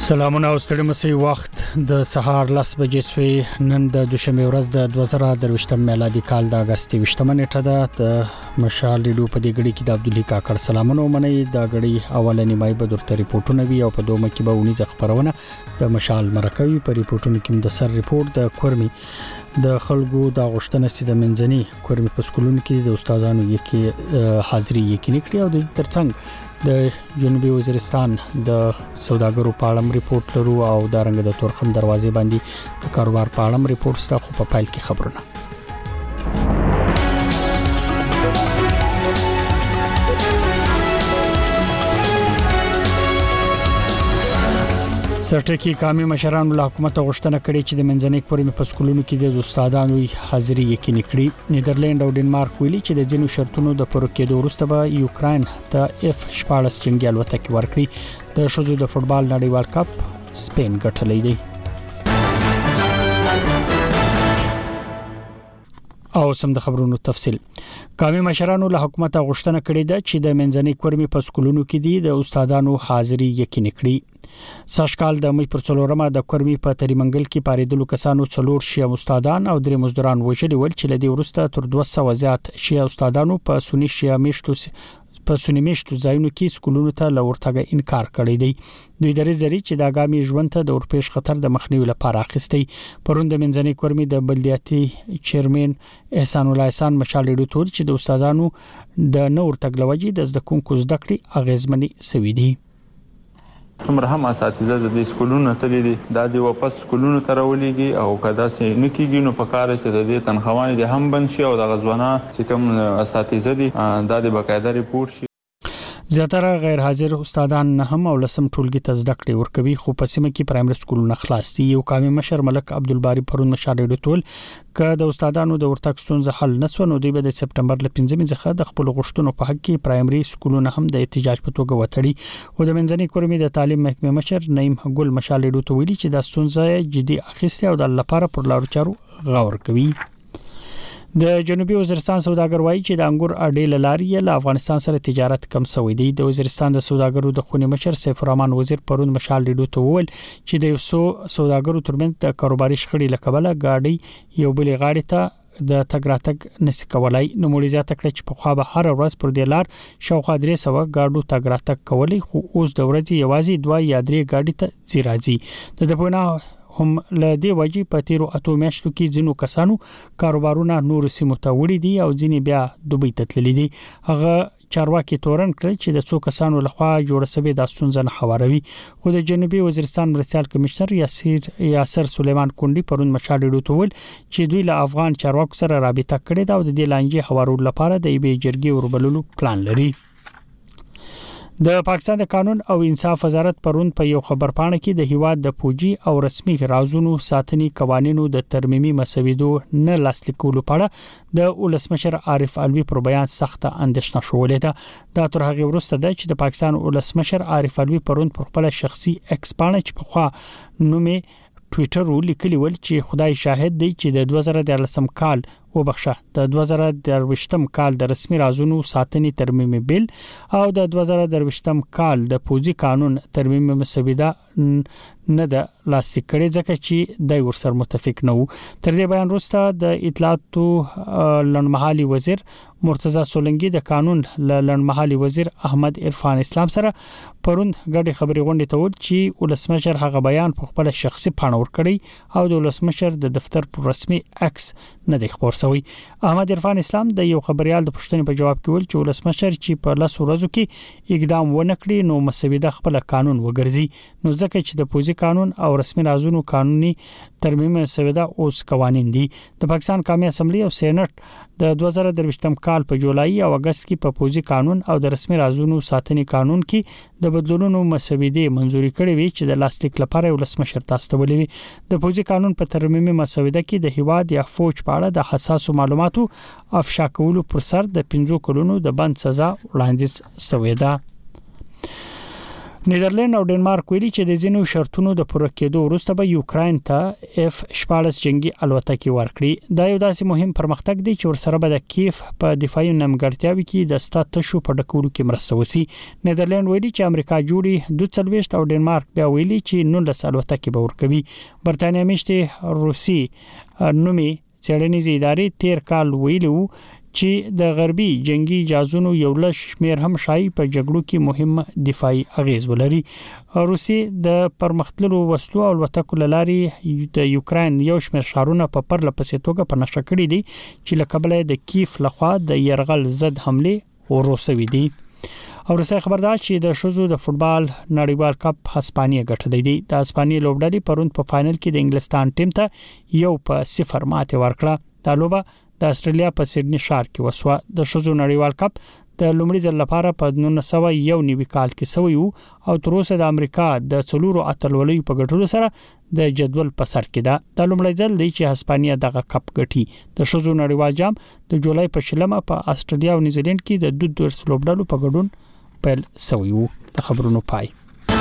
سلامونه او ستړي مسي وخت د سهار 10 بجې سوي نن د دوشنبه ورځ د 2023 میلادي کال د اگست 28 نیټه ده د مشال ریډیو په دې غړي کې د عبدالله کاکړ سلامونه منئ د غړي اولنی مای په درته ریپورتونه وی او په دومره کې به ونی ځخ خبرونه د مشال مرکوي په ریپورتونو کې د سر ریپورت د کورمي د خلکو د غشتنه سي د منځني کورمي په سکولونو کې د استادانو یکي حاضری یقیني کړی او د ترڅنګ د جنوبي وزیرستان د سوداګرو په اړه ریپورت لرو او د رنګ د تورخم دروازې باندې د کاروبار په اړه ریپورت ستا خو په فایل کې خبرونه سرټکی قومي مشرانو له حکومت غوښتنه کړې چې د منځنۍ کورمي په سکولونو کې د استادانو حاضری یقیني کړي نیدرلند او ډنمارک ویلي چې د ځینو شرطونو د پوره کېدو وروسته به یوکرين ته F-14 جنگي الوتکې ورکړي د شوزو د فوتبال نړیوال کپ سپین ګټلې دی او سم د خبرونو تفصيل قومي مشرانو له حکومت غوښتنه کړې ده چې د منځنۍ کورمي په سکولونو کې د استادانو حاضری یقیني کړي ساشکال د مې پر څلورمه د کورمي په تریمنګل کې پاریدلو کسانو څلور شي استادان او درې مزدوران وژلي ول چې لدی ورسته تر 200 زیات شي استادانو په سونی شي میشتو ځایونو کې سکولونو ته لورتګه انکار کړی دی دوی درې زری چې د اګامي ژوند ته د اورپېش خطر د مخنیوي لپاره اخیستي پروند منځنۍ کورمي د بلدیاتي چیرمن احسان الله احسان مشال ډیډو تور چې د استادانو د نور تګلوجي د زده کوونکو زده کړې اغیزمنې سوي دي څومره هم اساتذه د دې سکولونو ته دي د واپس سکولونو ته راولېږي او کدا سي نکېږي نو په کار چې د دې تنخواهونه دي هم بند شي او د غزوانه چې کوم اساتذه دي د باقاعده ریپورت شي زیاتره غیر حاضر استادان نه هم او لسم ټولګي ته زده کړې ورکوي خو په سیمه کې پرایمري سکولونه خلاص دي یو قومي مشر ملک عبدالباری پرون مشاهده ټول ک د استادانو د ورتګ ستونزه حل نسو نو دوی به د سپټمبر ل 15 څخه د خپل غوښتنو په حق کې پرایمري سکولونه هم د احتجاج په توګه وټړي او د منځنۍ کورمي د تعلیم محکمې مشر نعیم ګل مشاهده ټول ویلي چې د ستونزه جدي اخیسته او د لپاره پر لارو چارو غور کوي د جنوبي وزیرستان سوداګر وایي چې د انګور اډې لاري له افغانستان سره تجارت کم شوی دی د وزیرستان د سوداګرو د خونی مشر سیف الرحمن وزیر پرون مشال ډیډو ته وویل چې د سوداګرو ترمنځ د کاروباري شخړې لکبله گاډي یو بل غاړي ته د تګراتګ نس کولای نو مولي زیاته کړ چې په خوا به هر ورځ پر د لار شاوخوا 300 گاډو تګراتګ کولای خو اوس د ورځې یوازې 2 یا 3 گاډي ته زیرازي د دپونه هم له دې وجې په تیرو اتو میاشتو کې ځینو کسانو کاروبارونه نور سیمو ته وړي دي او ځینې بیا دوبۍ ته تللي دي هغه چارواکي تورن کړ چې د څو کسانو لخوا جوړ شوی د ستونزې نه خبروي خو د جنوبي وزیرستان مرستيال کمشنر یاسر سلیمان کونډي پرون مشاهده ټول چې دوی له افغان چارواکو سره رابطه کړې ده او د دې لانجې هوارولو لپاره د ایبي جرګي وربللو پلان لري د پاکستان د قانون او انصاف وزارت پرون په یو خبرپاڼه کې د هیواد د پوجي او رسمي رازونو ساتنې قوانینو د ترمیمي مسودو نه لاسلیکولو په اړه د ولسمشر عارف علوي پر بیان سخته اندېښنه شولې ده دا تر هغه وروسته ده چې د پاکستان ولسمشر عارف علوي پرون پر خپل شخصي ایکس پاڼه چې په خوا نومې ټوئیټر ولیکلی ول چې خدای شاهد دی چې د 2013 کال وبخښه د 2023 کال د رسمي رازونو ساتنې ترمیمي بل او د 2023 کال د پوجي قانون ترمیمي مسوده نه د لاسلیک کړي ځکه چې د ورسره متفق نه وو تر دې بیان وروسته د اطلاعاتو لنډمحالي وزیر مرتضی سولنګي د قانون لنډمحالي وزیر احمد عرفان اسلام سره پرون غړي خبري غونډه ته ول چې ولسمشر هغه بیان په خپل شخصي پاڼه ورکړي او د ولسمشر د دفتر پر رسمي ایکس نه دی خبر شوی احمد عرفان اسلام د یو خبريال د پښتنې په جواب کې ول چې ولسمشر چې په لاسو ورځو کې اقدام ونکړي نو مسوده خپل قانون وګرځي نو ځکه چې د پوجي قانون او رسمي رازونو قانوني ترمیم مسوده اوس قوانين دي د پاکستان قومي اسمبلی او سېنات د 2023 کال په جولای او اگست کې په پوجي قانون او د رسمي رازونو ساتنې قانون کې د بدلونونو مسوده منزوري کړې وي چې د لاسلیک لپاره ولسمشر تاسو ولې وي د پوجي قانون په ترمیمي مسوده کې د هیواد یا فوج په اړه د حساسو معلوماتو افشا کولو پر سر د 15 کلونو د بند سزا وړاندیز شوې ده نیدرلند او ډنمارک ویلي چې د ځینو شرطونو د پوره کېدو وروسته به یوکرين ته F-14 جنگي الوتکې ورکړي. دا یو داسې مهم پرمختګ دی چې ورسره به د کیف په دفاعي نیمګړتیاوي کې د ستاتشو په ډکولو کې مرسته وسی. نیدرلند ویلي چې امریکا جوړي 22 او ډنمارک بیا ویلي چې 19 الوتکې به ورکوي. برتانیا میشته روسي نومي څېړنیزې ادارې تیر کال ویلو چې د غربي جنگي جازونو یو لږ شمیر هم شای په جګړو کې مهم دفاعي اغیز ولري. روسي د پرمختللو وسلو او الوتکو لاري د یوکرين یو شمیر شارونه په پرله پسې توګه په نشه کړی دي چې لکبل د کیف لخوا د يرغل ضد حمله وروسوي دي. او رسې خبردار چې د شوزو د فوتبال نړیوال کپ هسپانیا ګټلې دي. د هسپانیا لوبډلې پروند په فائنل کې د انګلستان ټیم ته 1-0 ماته ورکړه. دا لوبه د استرالیا په سیدنی ښار کې وسوه. د شوزو نړیوال کپ د لومړي ځل لپاره په 1991 کال کې سوی او تر اوسه د امریکا د څلورو اتلولۍ په ګټلو سره د جدول په سر کې ده. د لومړي ځل دی چې هسپانیا دغه کپ ګټي. د شوزو نړیوال جام د جولای په شلمه په استرالیا او نیوزیلند کې د 2 لوبډلو په ګډون پیل سوی وو. د خبرونو پای.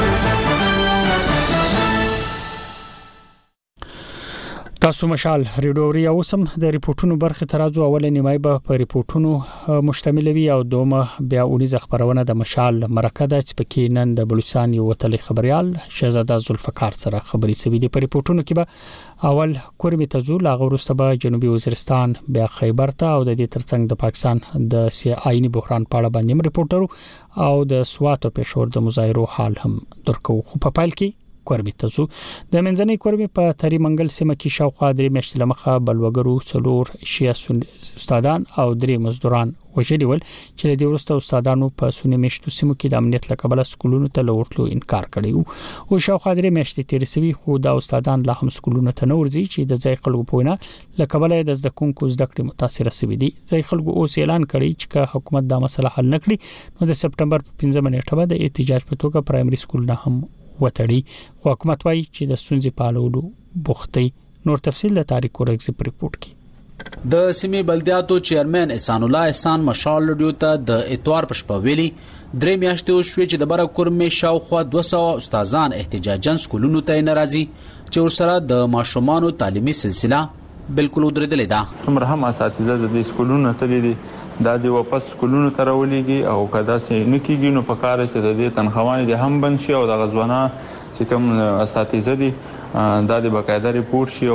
تاسو مشال ریډیو اوسم د ریپورتونو برخه ترازو اول نیمای به په ریپورتونو مشتمل وي او دومه بیا اونیز خبرونه د مشال مرکه د چپکې نن د بلوچستان یو وتلی خبريال شهزاده زلفقار سره خبري سوي دي. په ریپورتونو کې به اول کورمي تزول غوړسته به جنوبي وزیرستان بیا خیبر ته او د دې ترڅنګ د پاکستان د آئینی بحران په اړه باندې ریپورټرو او د سوات او پېښور د مظاهرو حال هم درکو. خو په پایل کې کوربي تاسو د منځنۍ کوربي په تری منګل سیمه کې شاوخوا درې میاشتې لمخه بلوګرو څلور شیعه استادان او درې مزدوران وژلي ول چې د ورسته استادانو په سونی میشتو سیمو کې د امنیت لکبل سکولونو ته لورتلو انکار کړی او شاوخوا درې میاشتې تیر سوي خو د استادان لا هم سکولونو ته نورځي چې د ځای خلکو پوینه لکبل د زده کوونکو زده کړې متاثر سوي دي. ځای خلکو اوس اعلان کړی چې حکومت دا مسله حل نکړي نو د سپټمبر په 15 نیټه به د احتجاج په توګه پرایمري سکول نه هم وتړي. خو حکومت وايي چې د ستونزې په اړه بوختي. نور تفصیل د تاریخ ورغزي په ریپورت کې. د سیمې بلدیاتو چیرمن احسان الله احسان مشال رادیو ته د اتوار په شپه ویلي درې میاشتې شوې چې د بره کورمې شاوخوا 200 استادان احتجاجن سکولونو ته ناراضي چې ورسره د ماشومانو تعلیمي سلسله بالکل ودرېدلې ده. څومره هم اساتذه د دې سکولونو ته دي دا دی واپس سکولونو ته راولېږي او کدا سې نکېږي نو په کار چې د دې تنخواهونه دي هم بند شي او د غزوانه چې کوم اساتذه دي دا د باقاعده ریپورت شي او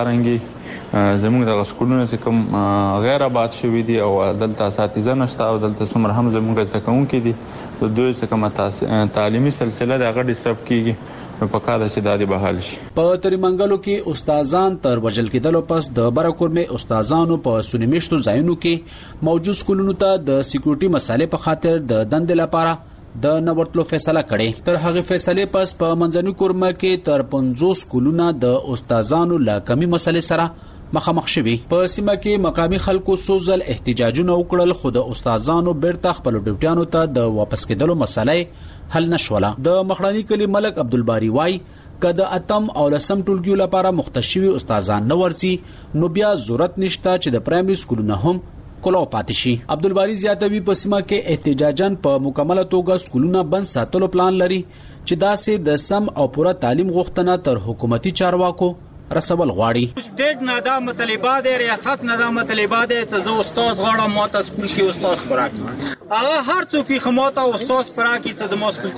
صدارنګي زموږ د سکولونو چې کوم غیر آباد شوي دي او دلته اساتذه نشته او دلته څومره هم زموږ زده کوونکي دي د دوی چې کوم تعلیمي سلسله د هغه ډیسټرب کیږي په کار چې دادی بحال شي. په تری منګلو کې استادان تر وجل کېدلو پس د برکور مې استادانو په سونیمشتو ځایونو کې موجود سکولونو ته د سکیورټي مسالې په خاطر د دند لپاره د نورتلو فیصله کړې. تر هغه فیصله پس په منځني کورمه کې تر 50 سکولونو د استادانو لا کمی مسلې سره مخامخ شوي. په سیمه کې مقامي خلکو سوزل احتجاجونه وکړل خو د استادانو بیرته خپل ډیوټیانو ته د واپس کېدلو مسلې حل نشوله. د مخړانی کلی ملک عبدالباری وای کده اتم او لسم ټولګیو لپاره مختشوي استادان نه ورسي نو بیا ضرورت نشته چې د پرایمري سکولونو هم کولو پاتې شي. عبدالباری زیاتوي په سیمه کې احتجاجن په مکمله توګه سکولونه بند ساتلو پلان لري چې داسې د سم او پوره تعلیم غوښتنه تر حکومتي چارواکو رسول غواړي. سټیټ نه دا مطالبه ده ریاست نه دا مطالبه ده چې زه استاد غواړم ماته سکول کې استاد پراکي هغه هر څوک خماته استاد پراکي ته د ماسکول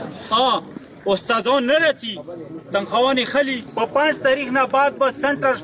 تراشه استادان نه رسی تنخوانی خلی په 5 تاریخ نه بعد به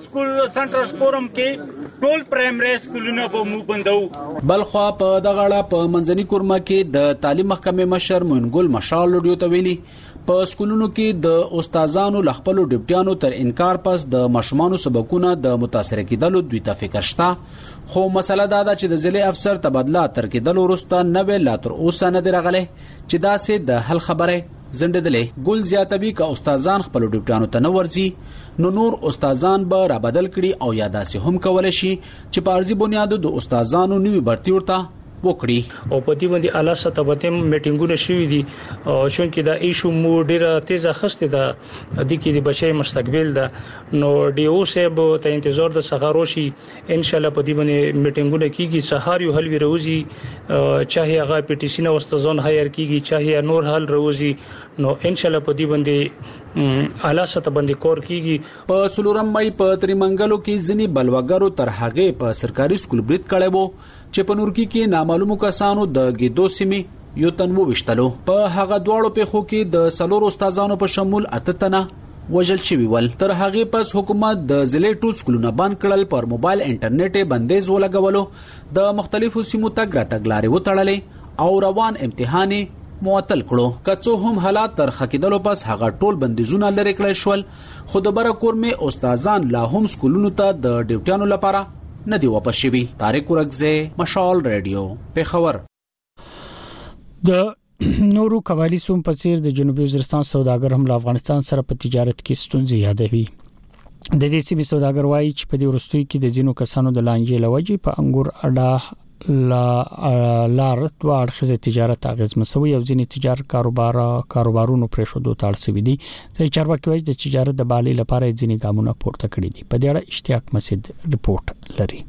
سنټر فورم کې ټول پرایمري سکولونه به مو بندو. بلخوا په دغه اړه په منځني کورمه کې د تعلیم محکمې مشر منګل مشال لډیو ته ویلي په سکولونو کې د استادانو لخپلو ډیپټیانو تر انکار پس د ماشومانو سبقونه د متاثر کېدلو دوی ته فکر شته. خو مسله دا ده چې د ضلع افسر تبادله تر کېدلو وروسته نوې لا تر اوسه نه دی راغلی چې داسې د حل خبره زنددلې. ګل زیاتوي که استادان خپل ډیوټیانو ته نه ورځي نو نور استادان به را بدل کړي او یا داسې هم کولای شي چې په ارزي بنیادو د استادانو نوې برتي ورته وکړي او په دې باندې اعلی سطح باندې میټینګونه شوي دي چې دا ایشو مو ډیره تیزه خسته ده د کې د بچي مستقبل ده نو ډیو سیب ته انتظار د سهاروشي ان شاء الله په دې باندې میټینګونه کیږي سهار یو حل وروزي چاهي هغه پی ټی سی نو واستزون هایر کیږي چاهي نور حل روزي نو ان شاء الله په دې باندې اعلی سطح باندې کور کیږي په سلورم مې په تریمنګلو کې ځنی بلوګرو تر هغه په سرکاري سکول برید کړي وو چې په نورکی کې نامعلومو کسانو د ګیدو سیمې یو تن وشتلو په هغه دواړو پیښو کې د سلور استادانو په شمول اتتنه وجل شوی ول تر هغه پس حکومت د ضلع ټول سکولونه بند کړل پر موبایل انټرنیټ بندیز ولګولو د مختلفو سیمو تګ راتګ لارې وتړلې او روان امتحان معطل کړو کڅو هم حالات تر خکیدلو پس هغه ټول بندیزونه لري کړل شول خو د برکور می استادان لا هم سکولونو ته د ډیوټیانو لپاره نه دی واپس شوی طارق ورغزه مشال رادیو پیښور د نورو قبایلی سوم په څیر د جنوبي وزیرستان سوداګر هم له افغانستان سره په تجارت کې ستونزې یادوي د دې سیمې سوداګر وایي چې په دې ورستوي کې د جنو کسانو د لانجې لوجې په انګور اډا لارت واړخزه تجارت اغیز مسوي او ځینې تجارت کاروبارونو پرې شو دوه تړسوي دي چې چارواکي وایي د تجارت د بالي لپاره ځینې ګامونه پورته کړي دي په دې اړه اشتیاق مسجد رپورت لري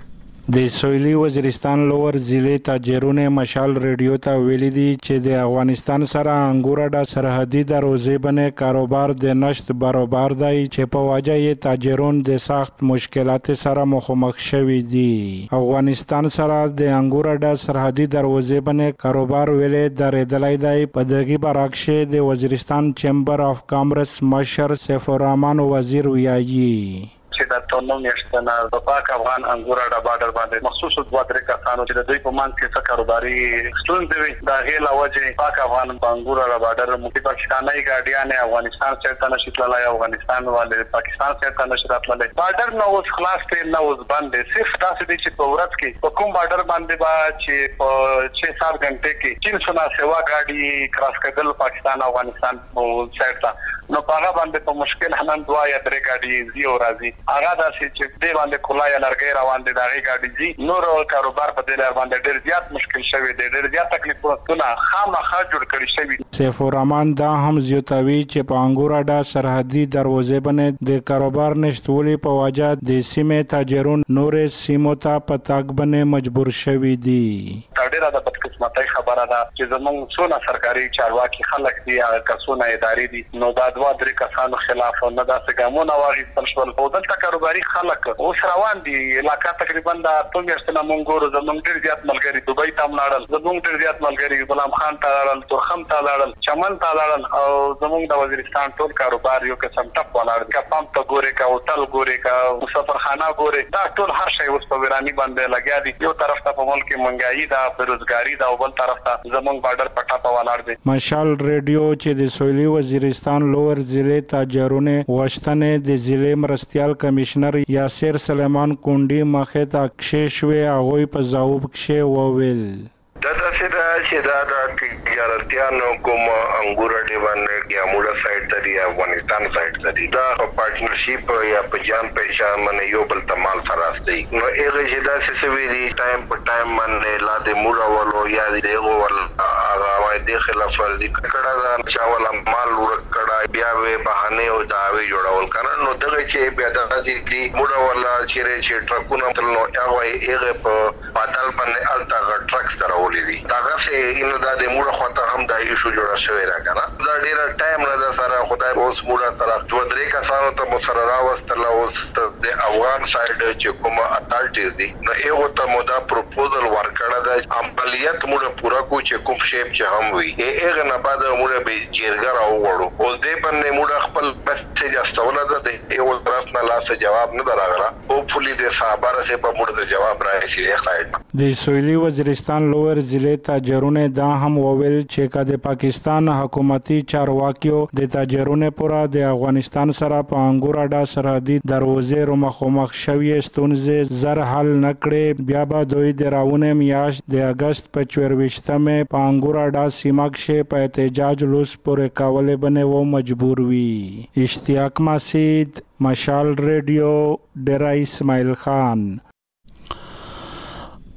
د سویلي وزیرستان لوور ضلع تاجرونه مشال ریډیو ته ویلي دي چې د افغانستان سره انګورډا سرحدي دروازې باندې کاروبار د نشت برابر دی چې په وجه یې تاجرون د سخت مشکلات سره مخامخ شوي دي افغانستان سره د انګورډا سرحدي دروازې باندې کاروبار ویلې درېدلای دی په دغه برعکس د وزیرستان چیمبر اف کامرس مشر سیف الرحمن وزیر ویایي چې د ټولنو میشتنه د پاک افغان انګورډا بارډر باندې مخصوص دوه درې کسانو چې د دوی په مان کې څه کاروباري ستونزې وي دا غیر لوجه پاک افغان انګورډا بارډر مو پاکستاني ګاډیان افغانستان څخه نشي تللای افغانستان والے پاکستان څخه نشي راتللی بارډر نو اوس خلاص دی نو اوس باندې صرف تاسو دې چې په ورځ کې په کوم بارډر باندې با چې په 6-7 غنټه کې 300 سیوا ګاډي کراس کېدل پاکستان افغانستان په سایډ ته نو هغه باندې په مشکل هنن دوا یا درې ګاډي زی او راځي هغه داسې چې دې باندې کولای لرګي روان دي دغه ګاډي زی نور کاروبار په دې لار باندې ډېر زیات مشکل شوی دی ډېر زیات تکلیفونه خامخا جوړ کړی شوی سیف الرحمن دا هم زیاتوي چې په انګورډا سرحدي دروازې باندې د کاروبار نشټولې په وجه د سیمې تاجرون نورې سیمو ته په تاګ باندې مجبور شوي دي ډېر د بدقسمتۍ خبره ده چې زموږ څونه سرکاري چارواکي خلک دي هغه کسونه ادارې دي نو دا دوه درې کسانو خلاف نه داسې ګامونه واخیستل شول او دلته کاروباري خلک اوس روان دي علاقه تقریبا د ټول میاشتنه مونږ ګورو زموږ ډېر زیات ملګري دوبۍ ته لاړل زموږ ډېر زیات ملګري غلام خان ته لاړل تورخم ته لاړل چمن ته لاړل او زموږ د وزیرستان ټول کاروبار یو قسم ټپ ولاړ کا پمپ ته ګوري کا هوټل ګوري کا مسافرخانه ګوري دا ټول هر شی اوس په ورانی باندې لګیا دي یو طرف ته په ملک منګایي دا بیروزګاری دا او بل طرف ته زموږ بارډر پټا په ولاړ دي مشال ریډیو چې د سویلي وزیرستان لوور ضلع تاجرونه واشتنه د ضلع مرستيال کمشنر یاسر سلیمان کونډي مخه تا کښشوي هغه په ځواب کې وویل دا چې دا د تجارتيانو کوم انګورډي باندې یا مولا سایت ته دی افغانستان سایت ته دی دا پارټنرشپ یا په جام پېښه باندې یو بل تمال سره راستي نو هغه چې دا سوي دی ټایم په ټایم باندې لا د مولا ولو یا دغه ول هغه وای د خلاف ورزي کړه دا چې ولا مال ورکړه بیا به بهانه او داوی جوړول کنه نو دغه چې بیا د ځي مولا ولا چې ټرکونه تل نو هغه په پاتال باندې الټا ټرک سره دي دا څه انو دا د موږ خواته هم د ایشو جوړه شوی راکنه دا ډیر ټایم نه سره خدای اوس موږ طرف دوه درې کسانو ته مسررا واستل اوس د افغان سایډ چې کوم اتالټیز دي نو یو ته مودا پروپوزل ورکړه د عملیات موږ پورا کو چې کوم شیپ چې هم وي هغه نه بعد موږ به جیرګر او وړو اوس دې باندې موږ خپل میسج استوله ده یو طرف نه لاس جواب نه دراغله هوپفلی د صحابه سره په موږ د جواب راځي خایټ د سویلي وزیرستان لوور ضلع تاجرونه دا هم وویل چې د پاکستان حکومتي چارواکیو د تاجرونه پورا د افغانستان سره په انګورډا سرحدي دروازې مخامخ شوی ستونزې زر حل نکړي بیا به دوی د راونه میاشت د اگست په 24مه په انګورډا سیمه کې په احتجاج لوس پورې کولې بنه و مجبور وي اشتیاق مسجد مشال ریډیو ډیرا اسماعیل خان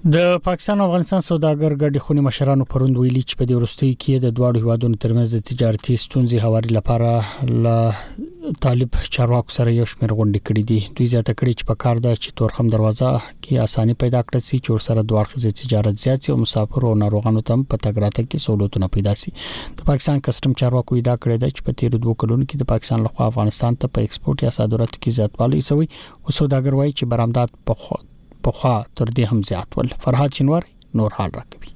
د پاکستان او افغانستان سوداګر ګډي خونی مشرانو پروند ویلي چې په دې وروستي کې د دوه هیوادونو ترمنځ د تجارتي ستونزې هواري لپاره ل طالب چارواکو سره یو شمېر غونډې کړې دي. دوی زیاته کړې چې په کار ده چې تورخم دروازه کې اساني پیدا کړي چې ور سره دوه اړخیز تجارت زیات او مسافر او ناروغانو ته په تګ راتګ کې سہولتونه پیدا شي. د پاکستان کسٹم چارواکو دا کړی دی چې په تیر 2 کلونو کې د پاکستان لخوا افغانستان ته په ایکسپورت یا صادراتو کې زیاتوالی شوی او سوداګر وايي چې برآمدات په خوا تر دې هم زیات ول. فرهاد شینواری نور حال راکوي.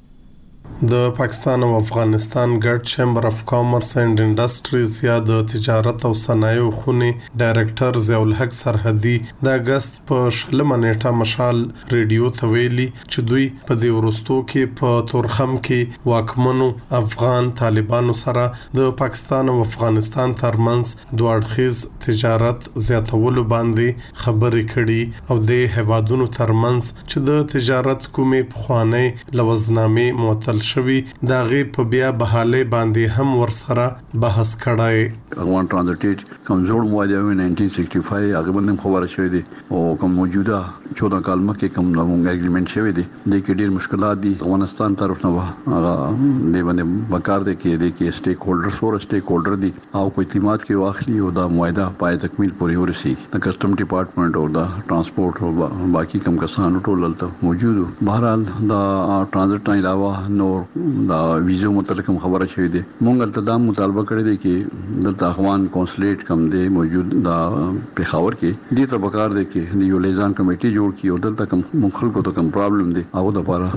د پاکستان او افغانستان ګډ چیمبر اف کامرس اینڈ انډستریز یا د تجارت او صنایع خونی ډایریکټر ضیاء الحق سرحدي د اگست په 16 نیټه مشال ریډیو ته ویلي چې دوی په دې ورستو کې په تورخم کې واکمنو افغان طالبانو سره د پاکستان او افغانستان ترمنځ دوه اړخیز تجارت زیاتولو باندې خبرې کړي او د هوادونو ترمنځ چې د تجارت کومې پخوانۍ لوزنامې معطل شوی دا غي په بیا بحاله باندې هم ورسره بحث کړای. افغان ټرانزیټ کمزور موده 1965 هغه باندې خبره شوې دي او کوم موجوده 14 کال مخکې کوم نومونګ اګریمنت شوی دی د کې ډیر مشکلات دي. افغانستان طرف نه هغه دی باندې وکړ دي کې سټیک هولډر سور سټیک هولډر دي او کوئی اعتماد کې واخلي او دا معاهده پای تکمیل پورې ورسي. د کسٹم ډپارټمنټ او د ترانسپورت او باقي کوم کسانو ټول دلته موجود. بهرحال دا ټرانزیټ نه علاوه نو دا ویزو متعلق خبره شوې دي. مونږ ته دا مطالبه کړی دی چې د افغان کنسولیټ کم دی موجود دا پیښور کې دې ته بکار دی کې یو لیزان کمیټي جوړ کی او دلته کوم مخالکو ته کوم پرابلم دی او د لپاره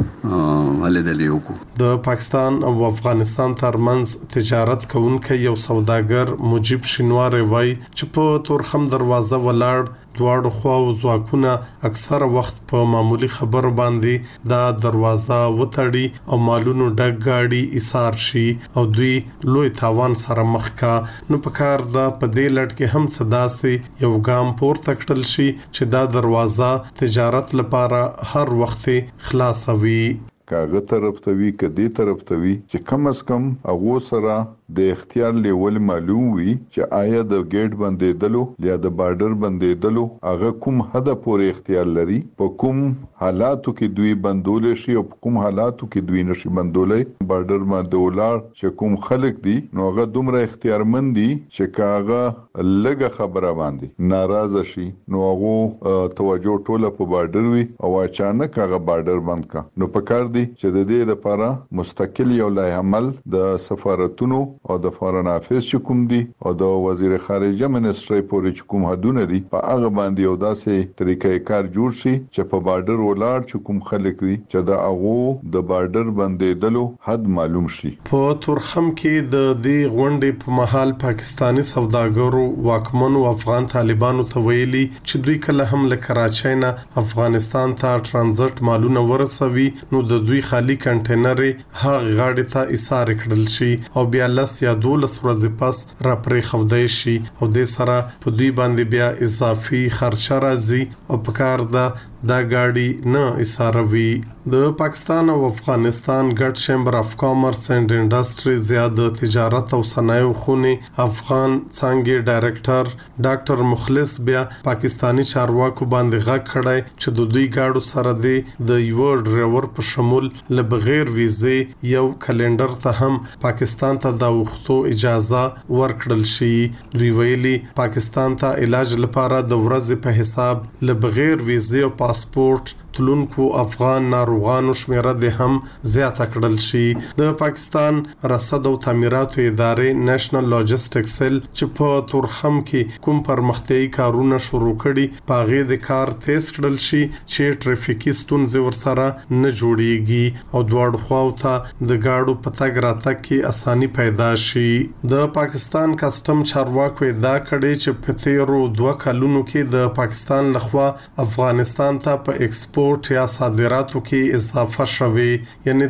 حل دی وکړو. د پاکستان او افغانستان ترمنځ تجارت کوونکی یو سوداګر مجيب شینواری وای چې په تورخم دروازه ولاړ دواړو خواو ځواکونه اکثر وخت په معمولی خبر باندې دا دروازه وتړي او مالونو ډک گاډي ایثار شي او دوی لوی تاوان سره مخ کا. نو په کار دا په دې لټ کې هم صدا سي یو ګام پورته کړل شي چې دا دروازه تجارت لپاره هر وخت خلاصوي. کاغه طرف ته وی کدي طرف ته وی چې کم از کم هغه سره د اختیار لیول معلوم وي چې آیا د گیټ باندې دلو یا د بارډر باندې دلو هغه کوم حد پورې اختیار لري په کوم حالاتو کې دوی بندول شي او کوم حالاتو کې دوی نشي بندولای. بارډر باندې ولار چې کوم خلک دي نو هغه دومره اختیارمند دي چې کاغه لګه خبره باندې ناراضه شي نو هغه توجه ټوله په بارډر وي او اچانک هغه بارډر بند کا. نو پکار دي چې د دې لپاره مستقل یو لای عمل د سفارتونو او د فارن افیس کوم دي او د وزیر خارجه منسټری پورې کوم حدونه دي په هغه باندې یو داسې طریقې کار جوړ شي چې په بارډر ولاړ کوم خلک دي چې د هغه د بارډر باندې دلو حد معلوم شي. په تورخم کې د دې غونډې په محل پاکستانی سوداګرو واکمنو افغان طالبانو ته ویلي چې دوی کله هم له کراچۍ نه افغانستان ته ترانزیت مالونه ورسوي نو د دوی خالی کنټینر هغه غاډي ته ایثار کړل شي او بیا یا 12 ورځې پس را پرې خودای شي او د سره په دوی باندې بیا اضافي خرچه راځي او په کار دا گاډي نه ایثاروي. د پاکستان او افغانستان ګډ چیمبر اف کامرس اینڈ انډستریز یا د تجارت او صنایع خونی افغان څنګه ډایریکټر ډاکټر مخلص بیا پاکستانی چارواکو باندې غږ کړای چې د دوی گاډو سره د یو ډرایور په شمول له بغیر ویزه یو کلندر ته هم پاکستان ته د وختو اجازه ورکړل شي. دوی ویلي پاکستان ته علاج لپاره د ورځې په حساب له بغیر ویزه او پاسپورت تلونکو افغان ناروغانو شمیره د هم زیاته کړل شي. د پاکستان رصد او تعمیراتو ادارې نېشنل لاجستیک سیل چې په تورخم کې کوم پرمختیايي کارونه شروع کړي پاغې د کار تیز کړل شي چې ټریفیکي ستونزې ورسره نه جوړيږي او دواړو خواو ته د گاډو پتاګ راتګ کې اساني پیدا شي. د پاکستان کسٹم چارواکو ادعا کړې چې په تیرو 2 کلونو کې د پاکستان لخوا افغانستان ته په ایکسپورت یا صادراتو کې اضافه شوه. یعنی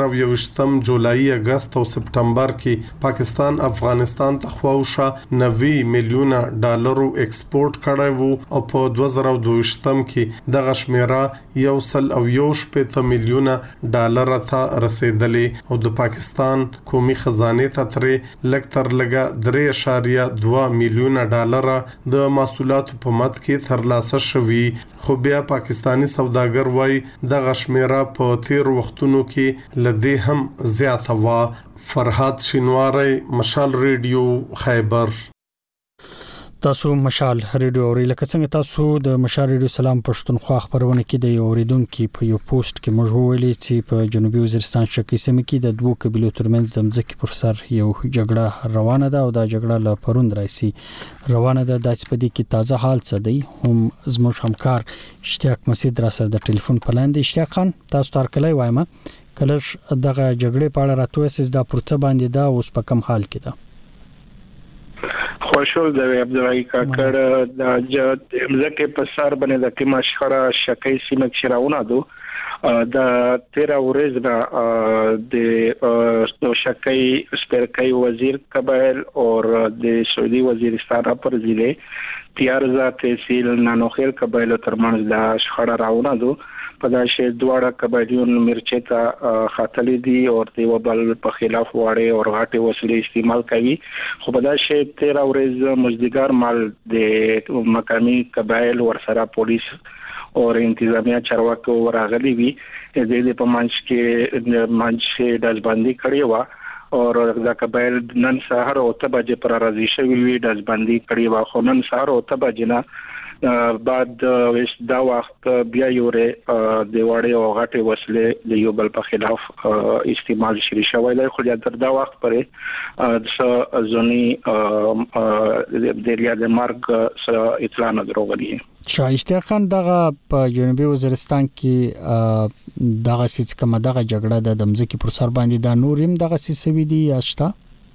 2021 جولای اگست او سپتمبر کې پاکستان افغانستان ته خواوشه 90 میلیونه ډالرو ایکسپورت کړی وو او په 2022 کې د غشمیره 1.8 میلیونه ډالر ته رسیدلې او د پاکستان قومي خزانه ته ترې لکتر لګا 3.2 میلیونه ډالر د محصولاتو په مد کې ترلاسه شوي. خو بیا پاکستانی سودا سوداګر وای د غشمیره په تیر وختونو کې لدی هم زیاته وا. فرحات شینواری، مشال ریډیو، خیبر. تاسو مشال ریډیو اوري. لکه څنګه تاسو د مشال ریډیو سلام پښتونخوا خبرونه کې د اوریدونکو په یو پوسټ کې موږ ویلي چې په جنوبي وزیرستان شکی سیمه کې د دوه قبیلو ترمنځ د ځمکې پر سر یو جګړه روانه ده او دا جګړه له پروند راځي روانه ده. د چپدي کې تازه حال څه دی هم زموږ همکار اشتیاق مسعود را سره د ټلیفون په لاندې. اشتیاق خان، تاسو تارکلای وایم کله دغه جګړې په اړه راتوسیز دا پرڅه باندې دا اوس په کم حال کې ده؟ خوشحال د عبدالحی کاکړ د ځکه په سر باندې د کما شخړه شکی سیمه کې راونه دو د 13 ورځ د شکی سپیرکای وزیر قبایل اور د سعودي وزیرستان پر ضلع تیارزا تحصیل نانوخیل قبایل ترمنځ د شخړه راونه دو. په داسې دواړه قبایلیون مرچې ته خاتلې دي او د وبل په خلاف واړې او غاټې وسلې استعمال کوي. خو په داسې 13 ورځ مزدګار مال د مقامی قبایل ورسره پولیس او انتظامیه چارواکو ورغلي وي. د دې په منځ کې دزبندي کړې و او د قبایل نن سهار او ته بجې پر راځي شوی وي دزبندي کړې و. خو نن سهار او ته بجې نه بعد دا وخت بیا یوره د وړې او غټې وسلې د یو بل په خلاف استعمال شری شوی دی. خو تر دا وخت پرې د ځونی د ریاض مرګ سره اطلاع نه دروغلی. اشتیاق خان، دغه په جنوبي وزیرستان کې دغه سیس کومه دغه جګړه د دمځکي پر سر باندې دا نورم دغه سیسوي دي یاشتا؟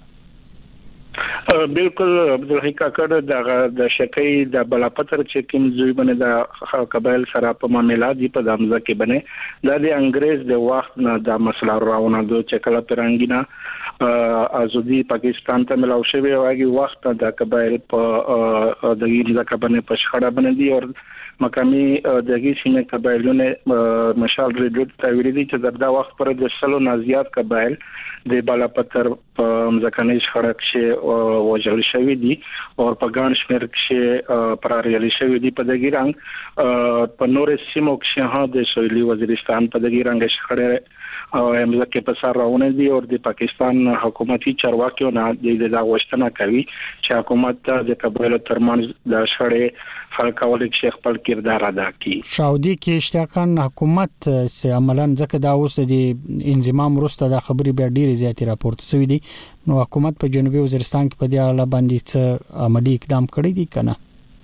بالکل عبدالحی کاکړ د شکی د بلاپتر چې کوم ځای باندې د قبایل سره په معاملات دی په دمزه کې باندې د انګريز د وخت نه د مسله راونه دو چې کله پرنګینا ازودي پاکستان ته ملاو شوی واغي وخت د قبایل په د ځکه باندې په شخړه باندې دی او مقامی دغه سیمه قبایلونه مشال ریډیو ته ویلي دي چې دا وخت پر د سلو نازیات قبایل د بلاپتر په ځکاني شخړه کې وجل شوی دي او په ګان شمیر کې پراريالي شوی دي. په دغه رنګ په نور سیمو کې ها د سویلي وزیرستان په دغه رنګ شخړه او امزکه په سر راونه دي او د پاکستان حکومتي چارواکیو نه د غوښتنه کوي چې حکومت د قبایلو ترمنځ د شخړې حل کول کې خپل کردار ادا کړي. سعودي کې اشتیاقان حکومت سه عملاً ځکه دا اوس د انضمام وروسته د خبري بیا ډیره زیاتې راپورته شوې دي. نو حکومت په جنوبي وزیرستان کې په دې اړه باندې څه عملی اقدام کړی دي کنه؟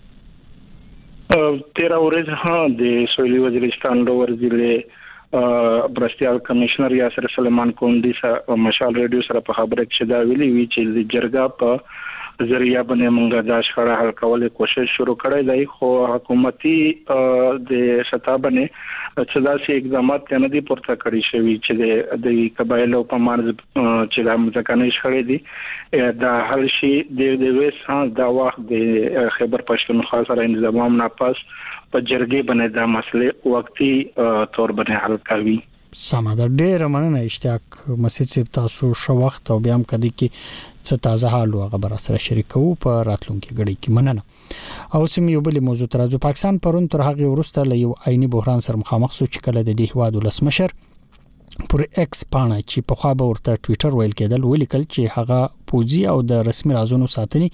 13 ورځ ها د سویلي وزیرستان لور ضلع برستیال کمشنر یاسر سلیمان کوندی سره مشال ریډیو سره په خبره کې دا ویلي وی چې د جرګه په ذریعہ باندې موږ د شخړه حل کولو کوشش شروع کړی دی. خو حکومتي د سطح باندې څه داسې اقدامات نه دي پورته کړی شوی چې د قبایلو په مرز چې د ځکاني شخړې دي دا حل شي. د وېس دا وخت د خیبر پښتونخوا سره انضمام نه پاس په جرګې باندې دا مسله وقتی تور باندې حل کوي. سمه ده، ډېر مننه اشتیاق مسعود صاحب، تاسو شو وخت او بیا هم کدي کې څه تازه حال او خبر سره شریکو په راتلونکي غړي کې. مننه. او سم یو بل موضوع ترازو پاکستان پرون تر هغه ورسته له یو عیني بحران سره مخامخ شو چې کله د دې هواد ولسمشر پر ایکس پاڼه چې په خوا به ورته ټوئیټر ویل کېدل ولیکل چې هغه پوزي او د رسمي رازونو ساتنی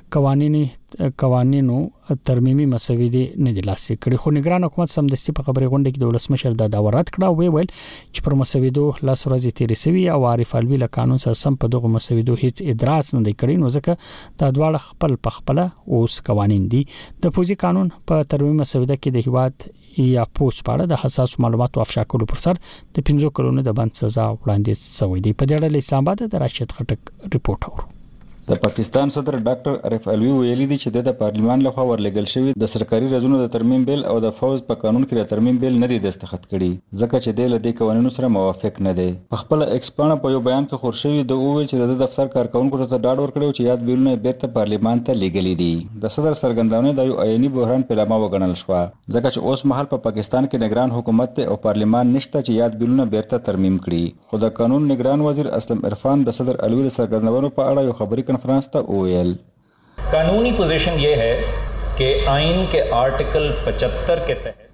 قوانینو ترمیمي مسودې نه دي لاسلیک کړي. خو نگران حکومت سمدستي په خبري غونډه کې د ولسمشر د داورات کړه ویل چې پر مسودو لاس ورځي تیرې سوي او عارف الوی له قانون سره سم په دغه مسودو هیڅ ادراس نه دی کړی. نو ځکه دا دواړه خپل پخپله اوس قوانين دي. د پوزي قانون په ترمیمي مسوده کې د هیواد یا پوس پاړه د حساس معلوماتو افشا کولو پر سر د 15 کلونو د بند سزا وړاندې شوې دی. په دې اړه اسلام آباد د راشد خټک ریپورت اورو. د پاکستان صدر ډاکټر عارف الوی ویلي دی چې د پارلیمان لخوا ورلګل شوی د سرکاري رازونو د ترمیم بیل او د فوز په قانون کې د ترمیم بیل نه دی دستخط کړي ځکه چې د لدې قوانینو سره موافق نه دی. په خپل ایکسپانه په یو بیان کې خور شوی د ویل چې د دفتر کارکونکو ته ډاډ ورکړو چې یاد بیلونه بیرته پارلیمان ته لیږلي دي. د صدر سرګندونه د یو عیني بحران په لامل وګڼل شو ځکه چې اوس مهال په پاکستان کې نگران حکومت او پارلیمان نشته چې یاد بیلونه بیرته ترمیم کړي. خو د قانون نگران وزیر اسلم عرفان د صدر الوی د سرګندونو په اړه یو خبري کانفرنس ته وویل. कानूनी पोजीशन ये है कि आइन के आर्टिकल 75 के तहत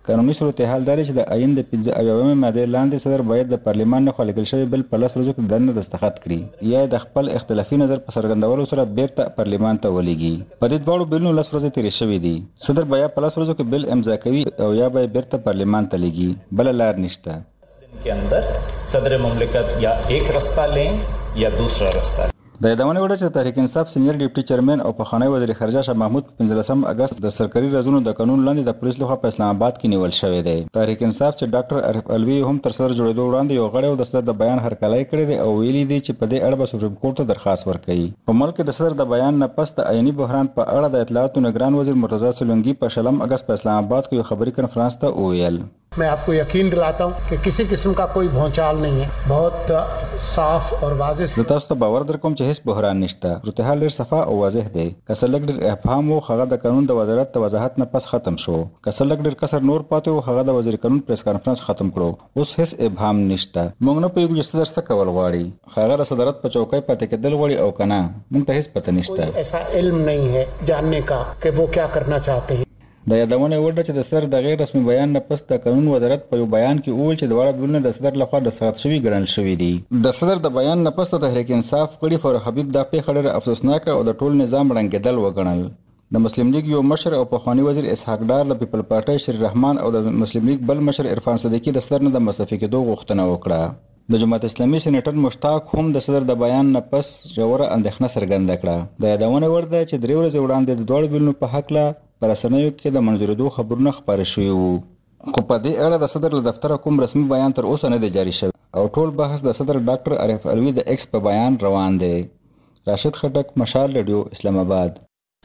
قانوني صورتحال دا چې د آئین د 15 ماده لاندې صدر باید د پارلیمان نه خلګل شوی بل په 10 ورځو کې دنه دستخط کړي یا د خپل اختلافي نظر په څرګندولو سره بیرته پارلیمان ته ولېږي. په دې ډول بلونو 10 ورځې تیرې شوې دي. صدر بیا په 10 ورځو کې بل امضا کوي او یا به بیرته پارلیمان ته لېږي. بل لار نشته. के अंदर सदर मुमलिकत या एक रास्ता लें या दूसरा रास्ता. د یادونه وړه چې تحریک انصاف سینیئر ډیپټي چیرمن او پخوانی وزیر خارجه شاه محمود 15 اگست د سرکاري رازونو د قانون لاندې د پولیس لخوا په اسلام آباد کې نیول شوی دی. تحریک انصاف چې ډاکټر عارف الوی هم تر سره جوړېدو وړاندې یو غړی او د صدر د بیان هرکلی کړی دی او ویلي دی چې په دې اړه به سپریم کورټ ته درخواست ورکړي. په ملک کې د صدر د بیان نه پس د آئینی بحران په اړه د اطلاعاتو نگران وزیر مرتضی سولنګي په 16 اگست په اسلام آباد کې یو خبري کانفرنس ته وویل. मैं आपको यकीन दिलाता हूँ कि किसी किस्म का कोई भौचाल नहीं है. बहुत साफ और वाज़ेह. زه تاسو ته باور درکوم چې هیڅ بحران نشته. صورتحال ډېر صفا او واضح دی. که څه لږ ډېر ابهام و هغه د قانون د وزارت د وضاحت نه پس ختم شو. که څه لږ ډېر کسر نور پاتې و هغه د وزیر قانون پریس کانفرنس ختم کړو. اوس هیڅ ابهام نشته. موږ نه پوهیږو چې صدر څه کول غواړي. هغه د صدارت په چوکۍ پاتې کېدل غواړي او که نه موږ ته هیڅ پته نشته. ایسا علم नहीं है जानने का कि वो क्या करना चाहते हैं. د یادونه وړه چې د صدر د غیر رسمي بیان نه پس د قانون وزارت په یو بیان کې وویل چې دواړه بلونه د صدر لخوا دستخط شوي ګڼل شوي دي. د صدر د بیان نه پس د تحریک انصاف غړي فاروق حبیب دا پیښه ډېره افسوسناکه او د ټول نظام ړنګېدل وګڼل. د مسلم لیگ یو مشر او پخوانی وزیر اسحاق ډار له پیپل پارټۍ شریف رحمان او د مسلم لیگ بل مشر عرفان صدیقی د صدر نه د مستعفي کېدو غوښتنه وکړه. د جماعت اسلامي سېنیټر مشتاق هم د صدر د بیان نه پس ژوره اندېښنه څرګنده کړه. د یادونه وړ ده چې 3 ورځې وړاندې د دواړو بلونو په هکله په رسنیو کې د منظورېدو خبرونه خپاره شوي وو. خو په دې اړه د صدر له دفتره کوم رسمي بیان تر اوسه نه دی جاري شوی او ټول بحث د صدر ډاکټر عارف الوی د ایکس په بیان روان دی. راشد خټک، مشال رادیو، اسلام آباد.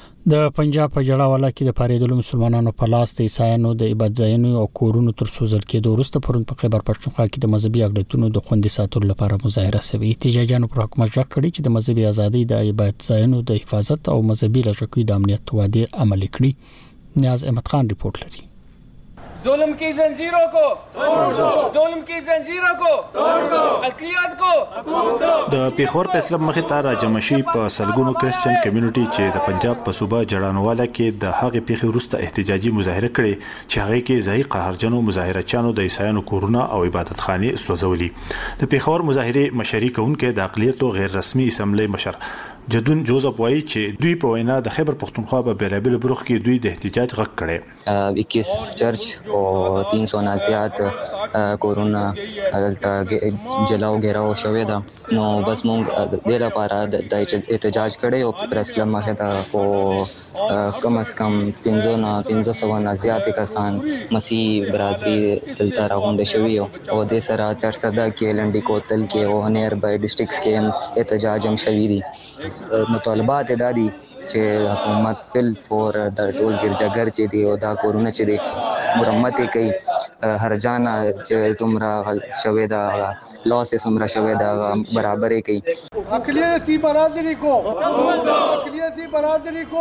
د پنجاب په جړاواله کې د پاریدلو مسلمانانو په لاس د عیسایانو د عبادت ځایونو او کورونو تر سوزل کېدو وروسته پرون په خیبر پښتونخوا کې د مذهبي اقلیتونو د خوندي ساتلو لپاره مظاهره شوې. احتجاجیانو پر حکومت ژغ کړی چې د مذهبي ازادۍ د عبادت ځایونو د حفاظت او مذهبي لږکیو د امنیت وعده عملي کړي. نیاز احمد خان رپورت لري. ظلم की जंजीरों को तोड़ दो, ظلم की जंजीरों को तोड़ दो, اقلیت को حقوق دو. د پیښور په اسلام مخې ته راجمشي په سلګونو کرسچن کمیونټي چې د پنجاب په صوبه جړانواله کې د هغې پیښې وروسته احتجاجي مظاهره کړې چې هغه کې ځای قهرجنو مظاهرچیانو د عیسایانو کورونه او عبادت خانې سوځولي. د پیښور مظاهره مشري کوونکې د اقلیت او غیر رسمي اسمبلی مشر جدون جوزف وایي چې دوی په وینا د خیبر پښتونخوا په بیلابل بروخ کې دوی د احتجاج غږ کړي. 21 چرچ او 300 نه زیات کورونا دلته جلاو ګراو شوې ده. نو بس مونږ د لپاره د احتجاج کړي او پریس کلب مخه ته او کم از کم 500 نه زیات کسان مسیح برادری دلته راغونډ شوي او د سره چرسده کې لنډي کوتل کې او نیر بای ډسټریکټس کې احتجاج هم شوي دي. مطالبات دادي چې حکومت فل فور د ټول ګرجاګر چې دی او دا کورونه چې دی مرمت کوي هر جانا چې تمرا شوي دا لاس سمرا شوي دا برابرې کوي. اقلیتی برادری کو اقلیتی برادری کو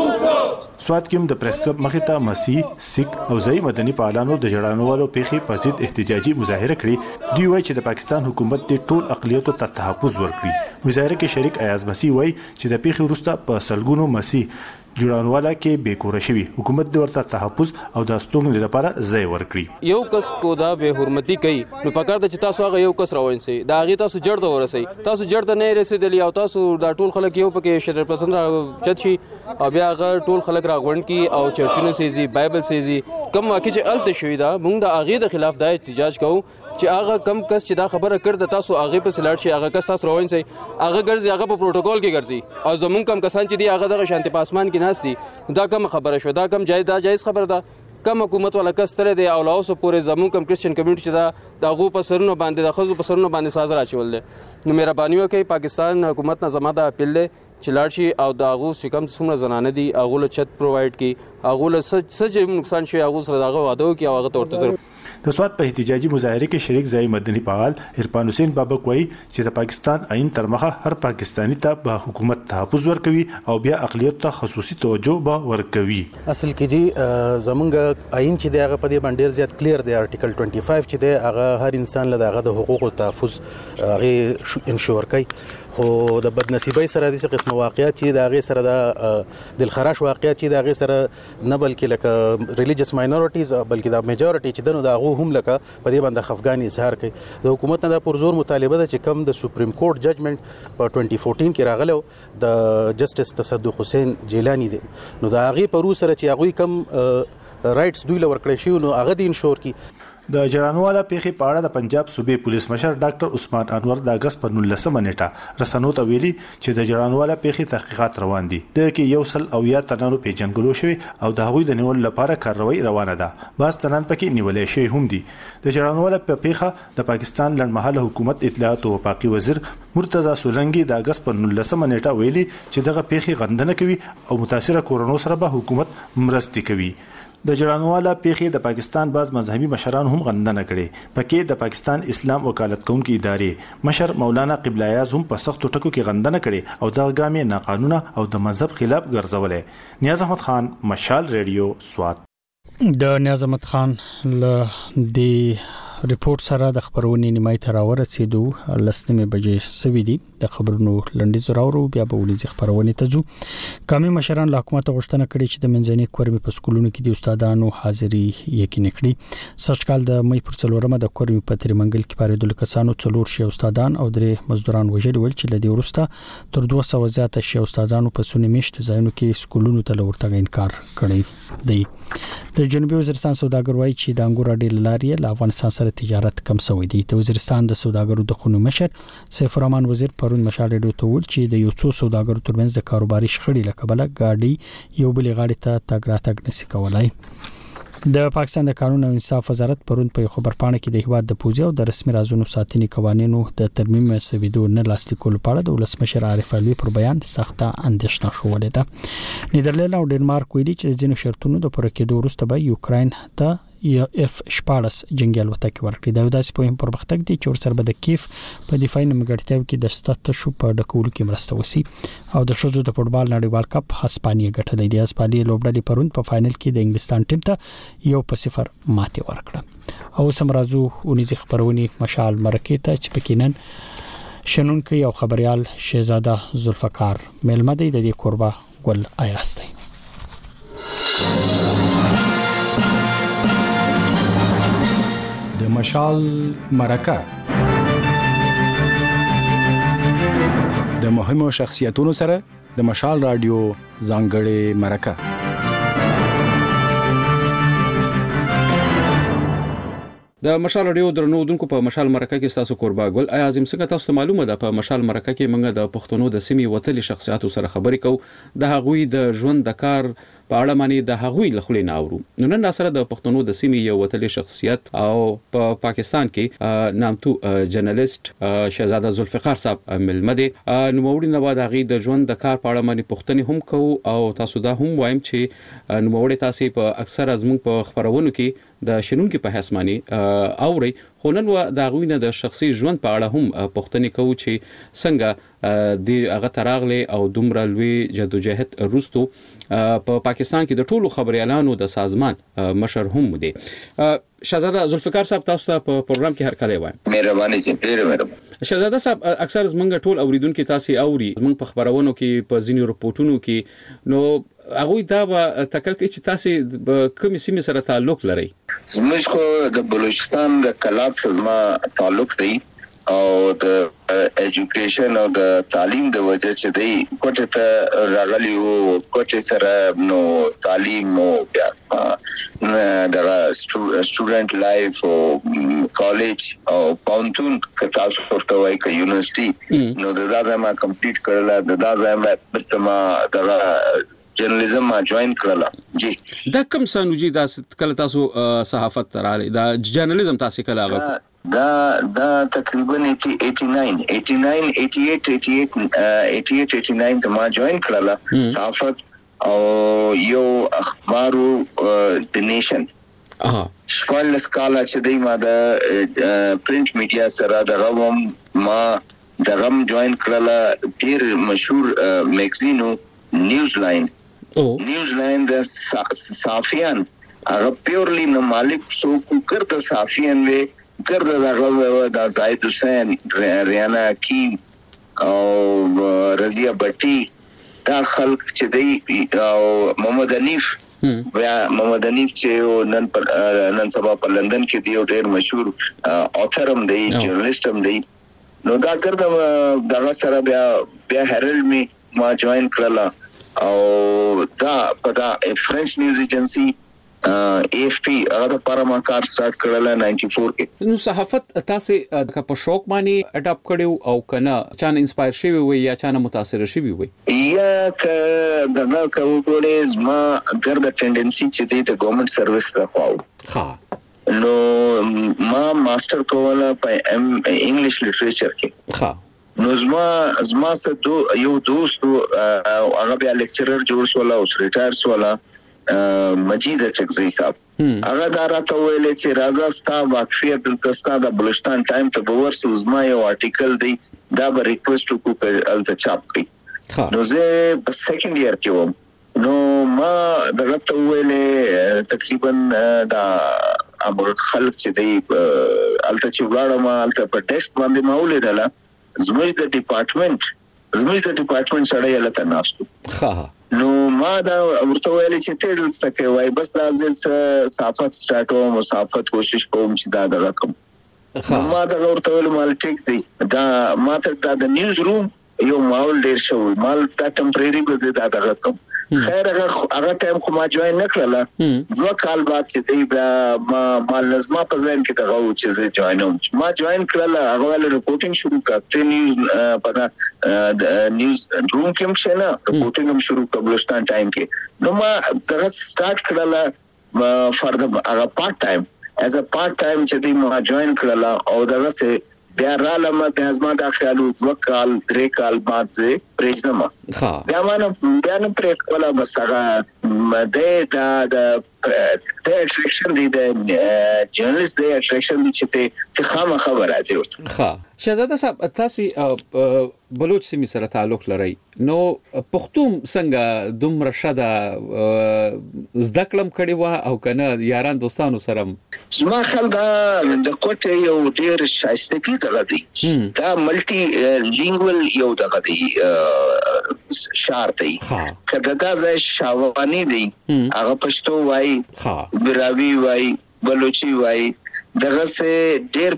سواد کې د پریس کلب مخې ته مسیح سیک او ځای مدني فعالانو د جړانوالو پیښې په ضد احتجاجي مظاهره کړې. دوی وایي چې د پاکستان حکومت د ټول اقلیتو ته تحفظ ورکړي. مظاهره کې شریک ایاز مسیح وایي چې د پیښې وروسته په سلګونو مسیح جوړانواله کې بیکوره شوي. حکومت د ورته تحفظ او د استوګنې لپاره ځای ورکړي. یو کس کو دا به حرمتي کوي نو پکار د چې تاسو هغه یو کس راوینسي دا هغه تاسو جړ ته ورسي. تاسو جړ ته نه رسیدلی او تاسو دا ټول خلک یو پکې شرر پسند چت شي او بیا هغه ټول خلک راغونډ کی او چرچونه سيزي بایبل سيزي کم واقع چې الته شوی دا موږ د هغه د خلاف د احتجاج کوو چې هغه کم کس چې دا خبره کړ د تاسو هغه په سلاړ شي هغه کس تاسو روان سي هغه ګرځي هغه په پروتوکول کې ګرځي او زمون کم کسان چې دی هغه د شانتي پاسمان کې ناشتي دا کم خبره شو دا کم جایز خبره ده. کم حکومت ولا کس تر دی او لاوس پورې زمون کم کرسچن کمیونټي چې دا غو په سرونو باندې د خزو په سرونو باندې ساز راچول دي. نو مهرباني وکړئ پاکستان حکومت نه زما د اپیل دی چې لاړ شي او د هغو چې کوم څومره زنانه دي هغو له چت پرووایډ کړي هغو له څه نقصان شي هغو سره دغه واده وکړي او هغه ته ورته د سواد په احتجاجي مظاهره کې شریک ځای مدني فعال عرفان حسین بابک وایي چې د پاکستان آئین تر مخه هر پاکستانی ته به حکومت تحفظ ورکوي او بیا اقلیت ته خصوصي توجه به ورکوي. اصل کې جی زمونږ آئین چې دی هغه په دې باندې ډیر زیات کلیر دی. آرټیکل 25 چې دی هغه هر انسان له هغه د حقوقو تحفظ هغه انشور کوي. خو د بدنصیبۍ سره د قسم واقعیت چې د هغه سره د دلخراش واقعیت چې د هغه سره نه بلکې لکه ریلیجیس ماینورټیز بلکې د میجورټي چې دنو د هغه هم لکه په دې باندې خفګان اظهار کوي. د حکومت نه د پرزور مطالبه ده چې کم د سپریم کورټ ججمنټ په 2014 کې راغلو د جسټس تصدق حسین جیلانی دی نو د هغه پرو سره چې هغه کم رائټس دوی لور کړی شو نو هغه د انشور کی. د جړانواله پیخي پاړه د پنجاب صوبې پولیس مشر ډاکټر عثمان انور د اگست په 19 نیټه رسنو ته ویلي چې د جړانواله پیخي تحقیقات روان دي د کې یو سل او یا تنانو پیژنګلو شوی او د هغوی د نیول لپاره کاروایی روانه ده. باز تنان پکې نیولې شوی هم دي. د جړانواله په پیخه د پاکستان لړمحاله حکومت اطلاعات او وفاقي وزیر مرتضی سولنګي د اگست په 19 نیټه ویلي چې دغه پیخي غندنه کوي او متاثره کورونو سره به حکومت مرستې کوي. د جړانواله پیخي د پاکستان باز مذهبي مشران هم غندنه کړي. پکې د پاکستان اسلام وکالت کوونکي ادارې مشر مولانا قبله یاز هم په سختو ټکو کې غندنه کړي او دغه ګامې ناقانونه او د مذهب خلاف ګرځولې. نیاز احمد خان، مشال ریډیو، سوات. د نیاز احمد خان له د ریپورت سره د خبرونې نیمای ته راورسېدو 10 بجې سوي دي. د خبرونو لنډیز راوړو بیا به ولې خبرونه ته ځو. قومي مشران له حکومت غوښتنه کړې چې د منځني کورمي په سکولونو کې د استادانو حاضری یقیني کړي. سږ کال د مې پر 4مه د کورمي په تریمنګل کې پاریدل کسانو 4 شي استادان او 3 مزدوران وژل ول چې لدی ورسته تر 200 زیاته شي استادانو په سونې میشت ځایونو کې سکولونو ته لورتګ انکار کړی دی. د جنوبي وزیرستان سوداګر وایي چې د انګور اډې لارې له افغانستان سره تجارت کم شوی دی. د وزیرستان د سوداګرو د خونو مشر سیف الرحمن وزیر پرون مشال ریډیو ته ویل چې د یو څو سوداګرو ترمنځ د کاروباري شخړې لکه بل گاډي یو بل غاړي ته تګ راتګ نشي کولای. د پاکستان د قانون او انصاف وزارت پرون په خبر پاڼه کې د هیواد د پوزي او د رسمي رازونو ساتنې قوانینو د ترمیم مسودو نه لاسلیک کول په اړه د ولسمشر عارف علوي پر بیان سخته اندېښنه شولې ده. نیدرلند او ډنمارک ویلي چې د ځینو شرطونو د پوره کېدو وروسته به یوکرين ته F-14 جنگي الوتکې ورکړي. دا داسې په پرمختګ دي چې ورسره به د کیف په دفاعي نیمګړتیاو کې د ستات شو په ډکولو کې مرسته وسی. او د شوزو د فوټبال نړیوال کپ هسپانیا ګټلې دی. هسپانیا لوبډلې پرون په فائنل کې د انګلستان ټیم ته 1-0 ماتې ورکړه. او سمرازو اونیزي خبرونی مشال مرکه ته چې پکینن شنونکو یو خبريال شهزاده ذوالفقار ملمه دی د دې قربا ګل آیاستي. د مشال مرکه د مهمو شخصیتونو سره د مشال رادیو ځانګړې مرکه. د مشال رادیو درنو دونکو په مشال مرکه کې تاسو قربا ګل اعظم څنګه تاسو معلومه ده په مشال مرکه کې موږ د پښتنو د سیمې وتلي شخصیتو سره خبرې کوو د هغوی د ژوند د کار په اړه باندې د هغوی لخلې ناورو. نن سره د پښتنو د سیمې یو وتلي شخصیت او په پاکستان کې نامتو جرنالست شهزاده ذوالفقار صاحب ملمده نوموړي نه بعد هغه د ژوند د کار په اړه باندې پوښتنې هم کوو او تاسو دا هم وایم چې نوموړي تاسو په اکثر ازمن په خبرونو کې د شنونکو په حسماني اوري خو نن و د غوینه د شخصي ژوند په اړه هم پوښتنې کوو چې څنګه د هغه تراغله او دومره لوی جدوجہد وروستو په پاکستان کې د ټولو خبريالانو د سازمان مشر هم دي. شهزاده ذوالفقار صاحب تاسو ته په پروګرام کې هر کله وایم. مهرباني چې ډېر مهرباني. شهزاده صاحب اکثر زمونږ ټول اوریدونکو تاسو اوري زمونږ په خبرونو کې په ځینو رپورټونو کې نو هغه دا تکل کې چې تاسو کوم سیمه سره تعلق لري. زموږ خو د بلوچستان د کلاب سره تعلق دی او د ایجوکیشن او د تعلیم د وجه چې دی کوټه ته راغلی او کوټه سره نو تعلیم او بیا د سټوډنټ لایف او کالج او پونتون که تاسو ورته وایي که یونیورسيټي نو دا ځما کمپلیټ کړل دا ځما پرتما دا جرنالیزم ما جوائن کړل جی. دا کوم سنوجي دا کله تاسو صحافت تراله دا جرنالیزم تاسو کله هغه دا تقریبا 88 ته ما جوائن کړل صحافت او یو اخبارو د نیشن شپږ سکالا چې دی ما د پرنٹ میډیا سره د غوم ما د غم جوائن کړل ډیر مشهور میگزینو نیوزلاین د صافیان هغه پیورلی نو مالک سو کو ګرد صافیان وی ګرد دا زاید حسین ریانا کی او رضیه بټي دا خلک چې دی او محمد حنیف چې نن سبا په لندن کې دی او ډېر مشهور author هم دی جرنالست هم دی نو دا ګرځم دا سره بیا هرلد می ما جوائن کړلا او دا په دا فرنچ نیوز ایجنسی AFP هغه د پارما کار سٹارټ کړل 94 کې نو صحافت تاسو په شوق باندې اډاپټ کړو او کنه چا نه انسپایر شوی وي یا چا نه متاثر شوی وي یا ک دغه کوګورز ما ګرځه ټندنسي چې د ګورنمنت سرویس ته خواو ها نو ما ماستر کوله په انګلیش لټریچر کې ها نو زما سره یو دوست هغه بیا لیکچرر جوړ شو او ریټایر شو مجید چکزی صاحب هغه دا راته ویل چې راځه ستا واقفیت دلته ستا د بلوچستان ټایم ته باور سوزما یو آرټیکل دی دا به ریکوست وکړو الته چاپ کړي نو زه په سیکنډ ایئر کې وم نو ما دغه ته ویل تقریبا دا امر خلک چې دی الته چې ولاړم الته په ټیسټ باندې ما ولیدله زموږ د ډپارټمنټ سره یې لته ناستو ها نو ما دا ورته ویل چې ته دلته کې وای بس دا زه صحافت سٹارټ او مسافت کوشش کوم چې دا د رقم ما دا ورته ویل مال ټیک دی دا ما ته د نیوز روم یو ماحول ډیر شو مال دا ټمپرری به زه دا رقم خیر هغه ټایم خو ما جوائن نکړله دوه کال بعد چې دی ما لازمه په ځین کې دغه و چې زه جوائن وم ما جوائن کړله هغه ول ریپورټینګ شروع کړه نیوز پتا نیوز روم کې هم شنه ریپورټینګ هم شروع کړه بلوچستان ټایم کې نو ما دغه سٹارټ کړله فار د هغه پارت ټایم ایز ا پارت ټایم چې دی ما جوائن کړله او دغه سه بیا رالم بیا زما د خیالو وکال درې کال بعد زه پرېږدم بیا نه پرې کوله بس هغه د اټریکشن دی د جرنالست د اټریکشن دی چې ته خامخا راځي ورته ها شهزاده صاحب تاسو بلوچ سیمې سره تعلق لرئ نو پښتون څنګه دومره شده زده کړم کړي وا او کنه یاران دوستانو سره زما خل دا د کوټه یو ډیر شایسته کی ځای دی دا ملټي لینګوال یو دغه دی شعر دی کله دا ځای شاوانی دی هغه پښتو وای براوی وای بلوچي وای دغه سه ډیر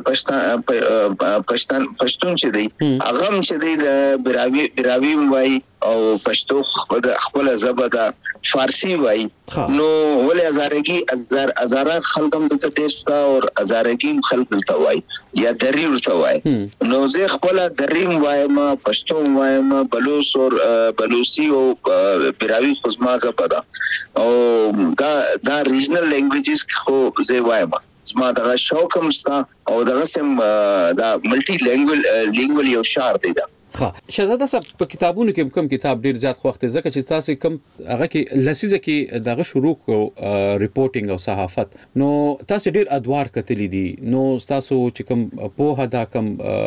پښتون چې دی هغه چې دی د براوی وای او پښتو خپل زبده فارسی وای نو ولې هزاره خلکم د ډیرستا او هزارګیم خلک دلته وای یا دری ورته وای نو زه خپل دریم وایم پښتو وایم بلوچ او بلوچي او براوی خصما زبده او دا ریجنل لینګویجز خو زه وایم زما دغه شوق هم ستا او دغه سم دا ملټي لینګوال یو شعر دی دا ها شهزاده صاحب په کتابونو کې کوم کتاب ډیر زیات خوښ دی ځکه چې تاسو کوم هغه کې لسیزه کې دغه شروع کو ریپورټینګ او صحافت نو تاسو ډیر ادوار کتلی دي نو تاسو چې کوم په هدا کوم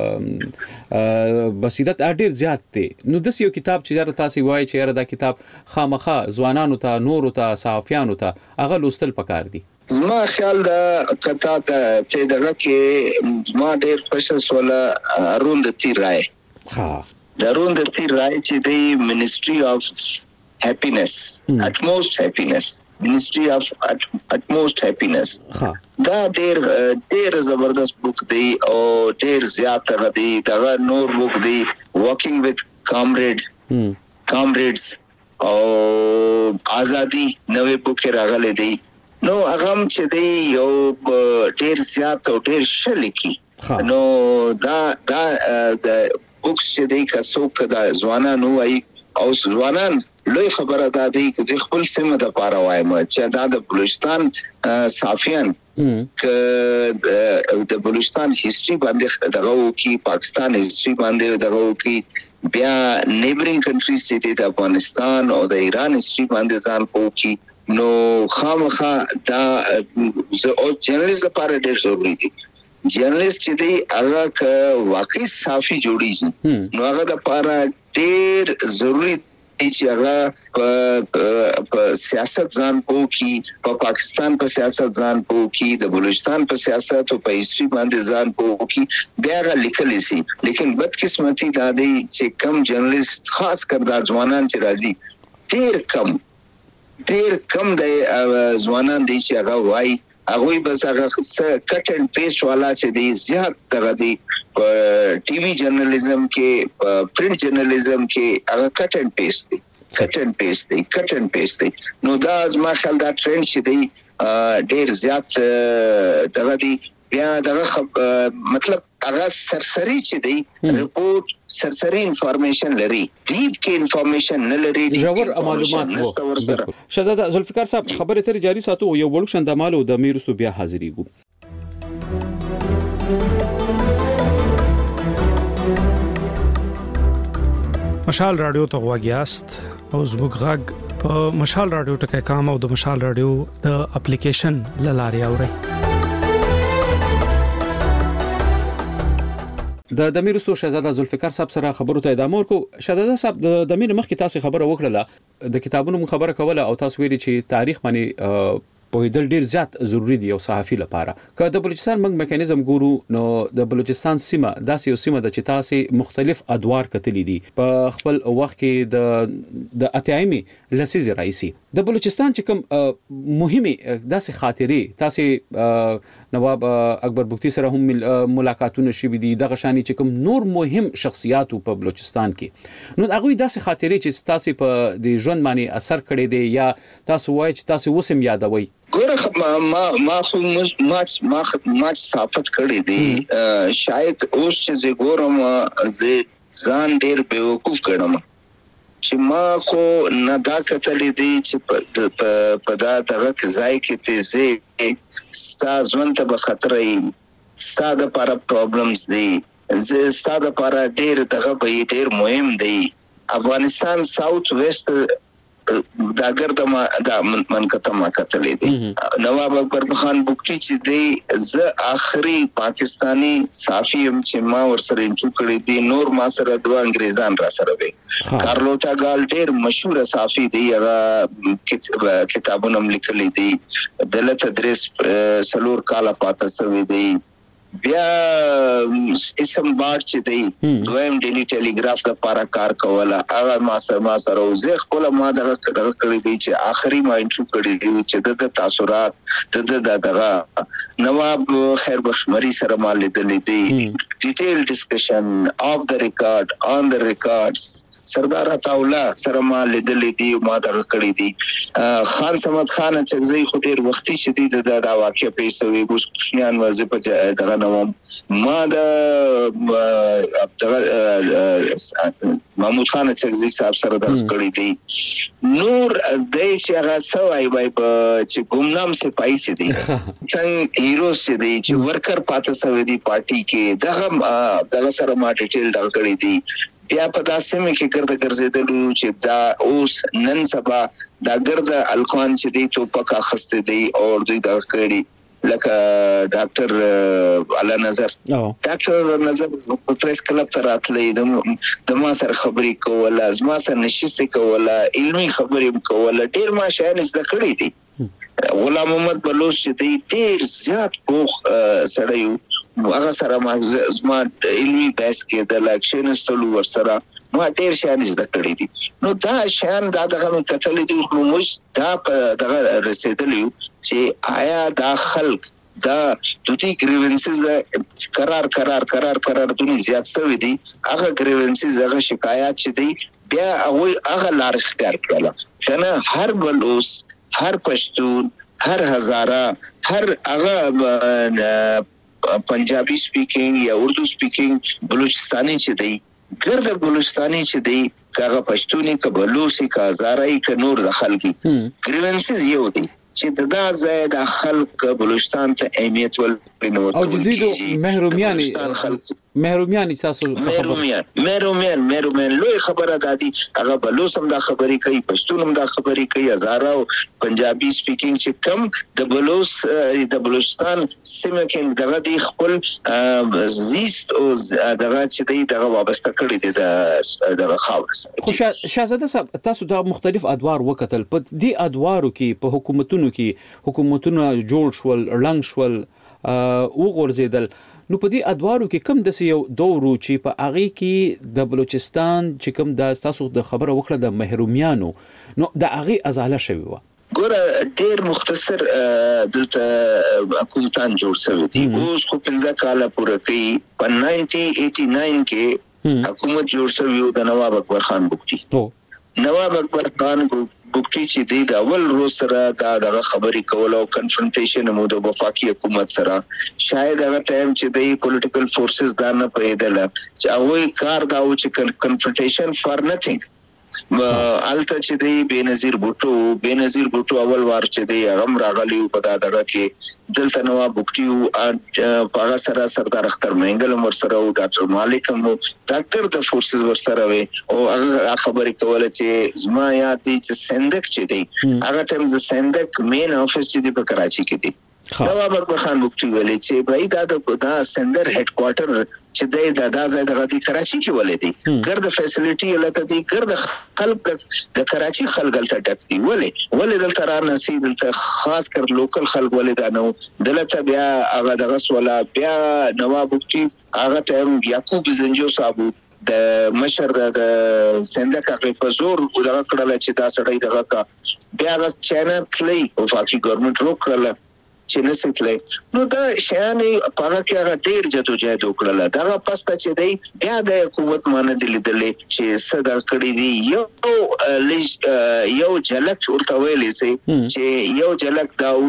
بصیرت ډیر زیات دی نو د یو کتاب چې تاسو وایي چې دا کتاب خامخا ځوانانو ته نورو ته صحافیانو ته هغه لوستل پکار دي زما خیال دا کتا چې دغه کې ما ډیر خوشاله سواله اروند تیر راي درون د تیر راي چې د منسټري اف هپینس اتموست هپینس منسټري اف اتموست هپینس دا ډیر زبردست بوک دی او ډیر زیات غدي دا نور بوک دی واکینګ وذ کامریډز او ازادي نوې بوک راغلي دی نو هغه چې دی یو ډیر زیات او ډیر شلیکی نو دا د بوکس چې دی کڅوک د ځوانانو وای او ځوانان لوی خبره ده چې خپل سیمه د پاره وایم چې دا د بلوچستان صافیان ک د بلوچستان هیستوري باندې دغه کی پاکستان هیستوري باندې دغه کی بیا نیبرینګ کنټریز چې د افغانستان او د ایران هیستوري باندې ځان پوکي نو خامخا دا او جرنالست لپاره ډیر ضروری دي جرنالست چې دی هغه ک واقعي صافي جوړیږي نو هغه د لپاره ډیر ضروری چې هغه په سیاست ځان پوه کی، په پاکستان په سیاست ځان پوه کی، د بلوچستان په سیاست او په هیستوري باندې ځان پوه کی، بیا هغه لیکلی سي. لیکن بدقسمتي دا دی چې کم جرنالست خاص کر د ځوانان چې راځي ډیر کم د ځوانان دي چې هغه وایي هغه بس هغه کټ اینڈ پیسټ والا چې دی زیات دغه دی په ټي وي جرنالیزم کې، په پرنٹ جرنالیزم کې هغه کټ اینڈ پیسټ دی. نو دا زما خیال دا ټرند چې دی ډیر زیات دغه دی. بیا دغه مطلب هغه سرسری چې دی رپورت سرسری انفارمیشن لري، ډیپ کې انفارمیشن نه لري، ژور معلومات وو. شهزاده ذوالفقار صاحب خبره تر جاری ساتو، یو وړو شندمالو د میرسو بیا حاضرېږو. مشال رادیو ته غواګیاست او زموږ غږ په مشال رادیو ټکای کام او د مشال رادیو د اپلیکیشن لاري اوري. د میرستو شهزاده ذوالفقار صاحب سره خبرو ته ادامه ورکو. شهزاده صاحب د مين مخکې تاسو خبره وکړه، د کتابونو خبره کوله او تاسو ویلي چې تاریخ باندې په دل ډیر زیات ضروری دی او صحافي لپاره. که د بلوچستان موږ میکانیزم ګورو نو د بلوچستان سیمه داسې یو سیمه د چې تاسو مختلف ادوار کتلې دي په خپل وخت کې د اتیایمي لسیزه رئیسي د بلوچستان چې کوم مهمه داسې خاطرې تاسو نواب اکبر بگتي سره هم ملاقاتونه شوي دي، دغه شانی چې کوم نور مهم شخصیات په بلوچستان کې، نو هغه داسې خاطرې چې تاسو په د ژوند باندې اثر کړی دی یا تاسو وایي چې تاسو وسم یادوي؟ ګوره ما صافت کړی دی. شاید اوس چې زه ګورم زه ځان ډیر بیوقوف ګڼم چې ما خو نه دا کتلې دی چې په دا دغه ځای کې ته زه ستا ژوند ته به خطر یم، ستا د لپاره پرابلمز دی، زه ستا د لپاره ډیر دغه به ډیر مهم دی. افغانستان ساوث ویسٹ دا ګرد ما دا منکته ما کتلې دي. نواب اکبر خان بگتي چې دی زه آخري پاکستانی صحافي هم چې ما ورسره انټرو کړی دي، نور ما سره دوه انګريزان را سره وي. کارلوټا ګال ډېر مشهور صحافي دی، هغه کتابونه لیکلي دي، دلته تدریس سلور کاله پاته سوی دی. بیا اسم بار چې دی دویم ډیلی ټیلیګراف د لپاره کار کوله، هغه ما سره زه خپل ما دغه کړی دی چې آخري ما انټرو کړی دی چې د تاثرات دغه نواب خیر بخشمری سره ما لیدلې دي، ډیټیل ډسکشن اف د ریکارډ آن د ریکارډز. سردار عطاالله سره ما لیدلې دي، ما دغه کړی دي. خان صمد خان چغزی خو ډیر وختي شدید د واقع پیښوي ګوش کوشنیان وځي په دغه نوم ما د محمود خان چغزی صاحب سره دغه کړی دي. نور د شغه سوای وای چې ګمنام سپای سي دي څنګه هیروز سي دي چې ورکر پاتې سوي دي پارټي کې، دغه سره ما ډیټیل دغه کړی دي. بیا په داسې مې کې ګرځېدلو چې دا اوس نن سبا دا ګرځه الکوان چې دی توپک اخسته دی او دوی دا کړی لکه ډاکټر اعلی نظر په پریس کلب ته راتلې د ما سره خبرې کوله، زما سره نشستې کوله، علمي خبرې کوله، ډیر ما شیان زده کړی دي. غلام محمد بلوچ چې دی ډیر زیات پوخ سړی و، هغه سره ما زما علمي بحث کې د اکشن استلو ور سره ما ډیر شیان زده کړی دي. نو دا شیان دا دغه کتلې دي خو موږ دا دغه رسیدلی چې آیا دا خلک دا دوی گریونسز قرار دونی زیات سوي دي، هغه گریونسز هغه شکایات چې دي بیا هغه لار اختیار کړل کنه. هر بلوچ، هر پښتون، هر هزاره، هر هغه پنجابی سپیکینگ یا اردو سپیکینگ بلوچستانی چې دی ګرد بلوچستانی چې دی کاغه پښتوني ک بلوچي کا هزارای ک نور د خلګي گریونسز یو دی. چې دا ځای د خلک بلوچستان ته اهمیت ورکړي او جديد محرومیان تاسو مهرومیان لوی خبره دادي هغه بلوسم دا خبرې کوي پښتون هم دا خبرې کوي هزاره او پنجابي سپیکینګ چې کم د بلوچستان سیمه کې دغه دی خپل زیست او دغه چې دی دغه وابسته کړی دی د خاور سره. خو شاهزاده صاحب تاسو دا مختلف ادوار وکتل په دې ادوارو کې په حکومتونو جوړ شول رنګ شول او غورځیدل نو په دې ادوارو کې کم د یو دورو چې په هغه کې د بلوچستان چې کم د تاسو د خبره وکړه د محرومیانو نو د هغه ازاله شوی و ګوره ډیر مختصر دلته حکومتان جوړ شوی دي اوس خو 15 کاله پوره کوي په 1989 کې حکومت جوړ شوی د نواب اکبر خان بوکټي نواب اکبر خان بوکټي چې د اول روز سره دا خبرې کول او کنفرنټیشن مو د وفاقي حکومت سره شاید هغه ټایم چې د پولیټیکل فورسز دا نه پیدل چې هغه کار دا و چې کنفرنټیشن فار نثینګ الته چې دی بنظیر بوټو اول وار چې دی هغه راغلی په دغه کې دلته نواب بوکټي او هغه سره سردار اختر مهنګل ور سره او ډاکټر مالک هم ډاکټر د فورسز ور سره وي او هغه خبرې کوله چې زما یاد دي چې سندک چې دی هغه ټیم د سندک مین افیس چې دی په کراچي کې دی نواب اکبر خان بوکټي ویلي چې بای دا سندر هډ کوارټر چې دا ځای د غدي کراچي کې ولې دي ګرد فیسیلیټي لته دي ګرد خلک د کراچي خلک دلته ټک دي ولې دلته را نسی دلته خاص کر لوکل خلک ولې دا نو دلته بیا هغه دغه سواله بیا نواب بوکټي هغه ټیم یعقوب زنجو صاحب د مشر د سندک هغه په زور ودغه کړل چې دا سړی دغه کا بیا غس چینه تلی او فاقي ګورنمنت روکړل چې نسیتلې نو دا شانې په هغه کې هغه ډیر جدوجہد وکړل دا پسته چې دی بیا د حکومت مانه دلیدلې چې صدر کړی دی یو جلک ورته ویلې سي چې یو جلک دا و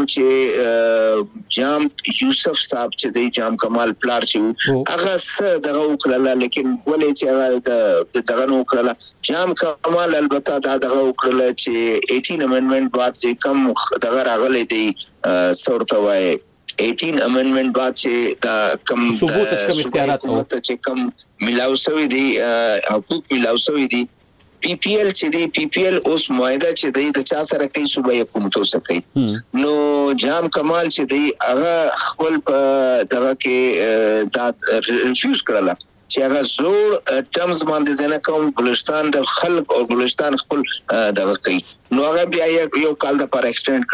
چې جام یوسف صاحب چې دی جام کمال پلار چې هغه صدر وکړل لیکن ولې چې هغه دغه نو وکړل جام کمال البته دا دغه وکړل چې 18 امندمنت بعد چې کم دغه راغلی دی سورتوای 18 امندمنت بعد چې دا کم ثبوت کم اختیارات او چې کم ملاوسوي دي حقوق ملاوسوي دي پی پی ایل چې دی پی پی ایل اوس معاهده چې دی د چا سره کوي صوبایي حکومت سره کوي نو جام کمال چې دی هغه خپل په دغه کې دا ریفیوز کړل چې هغه زوړ ټرمز باندې ځنه کوم بلوچستان د خلک او بلوچستان خپل دغه کوي نو هغه بیا یو کال د پر ایکسټند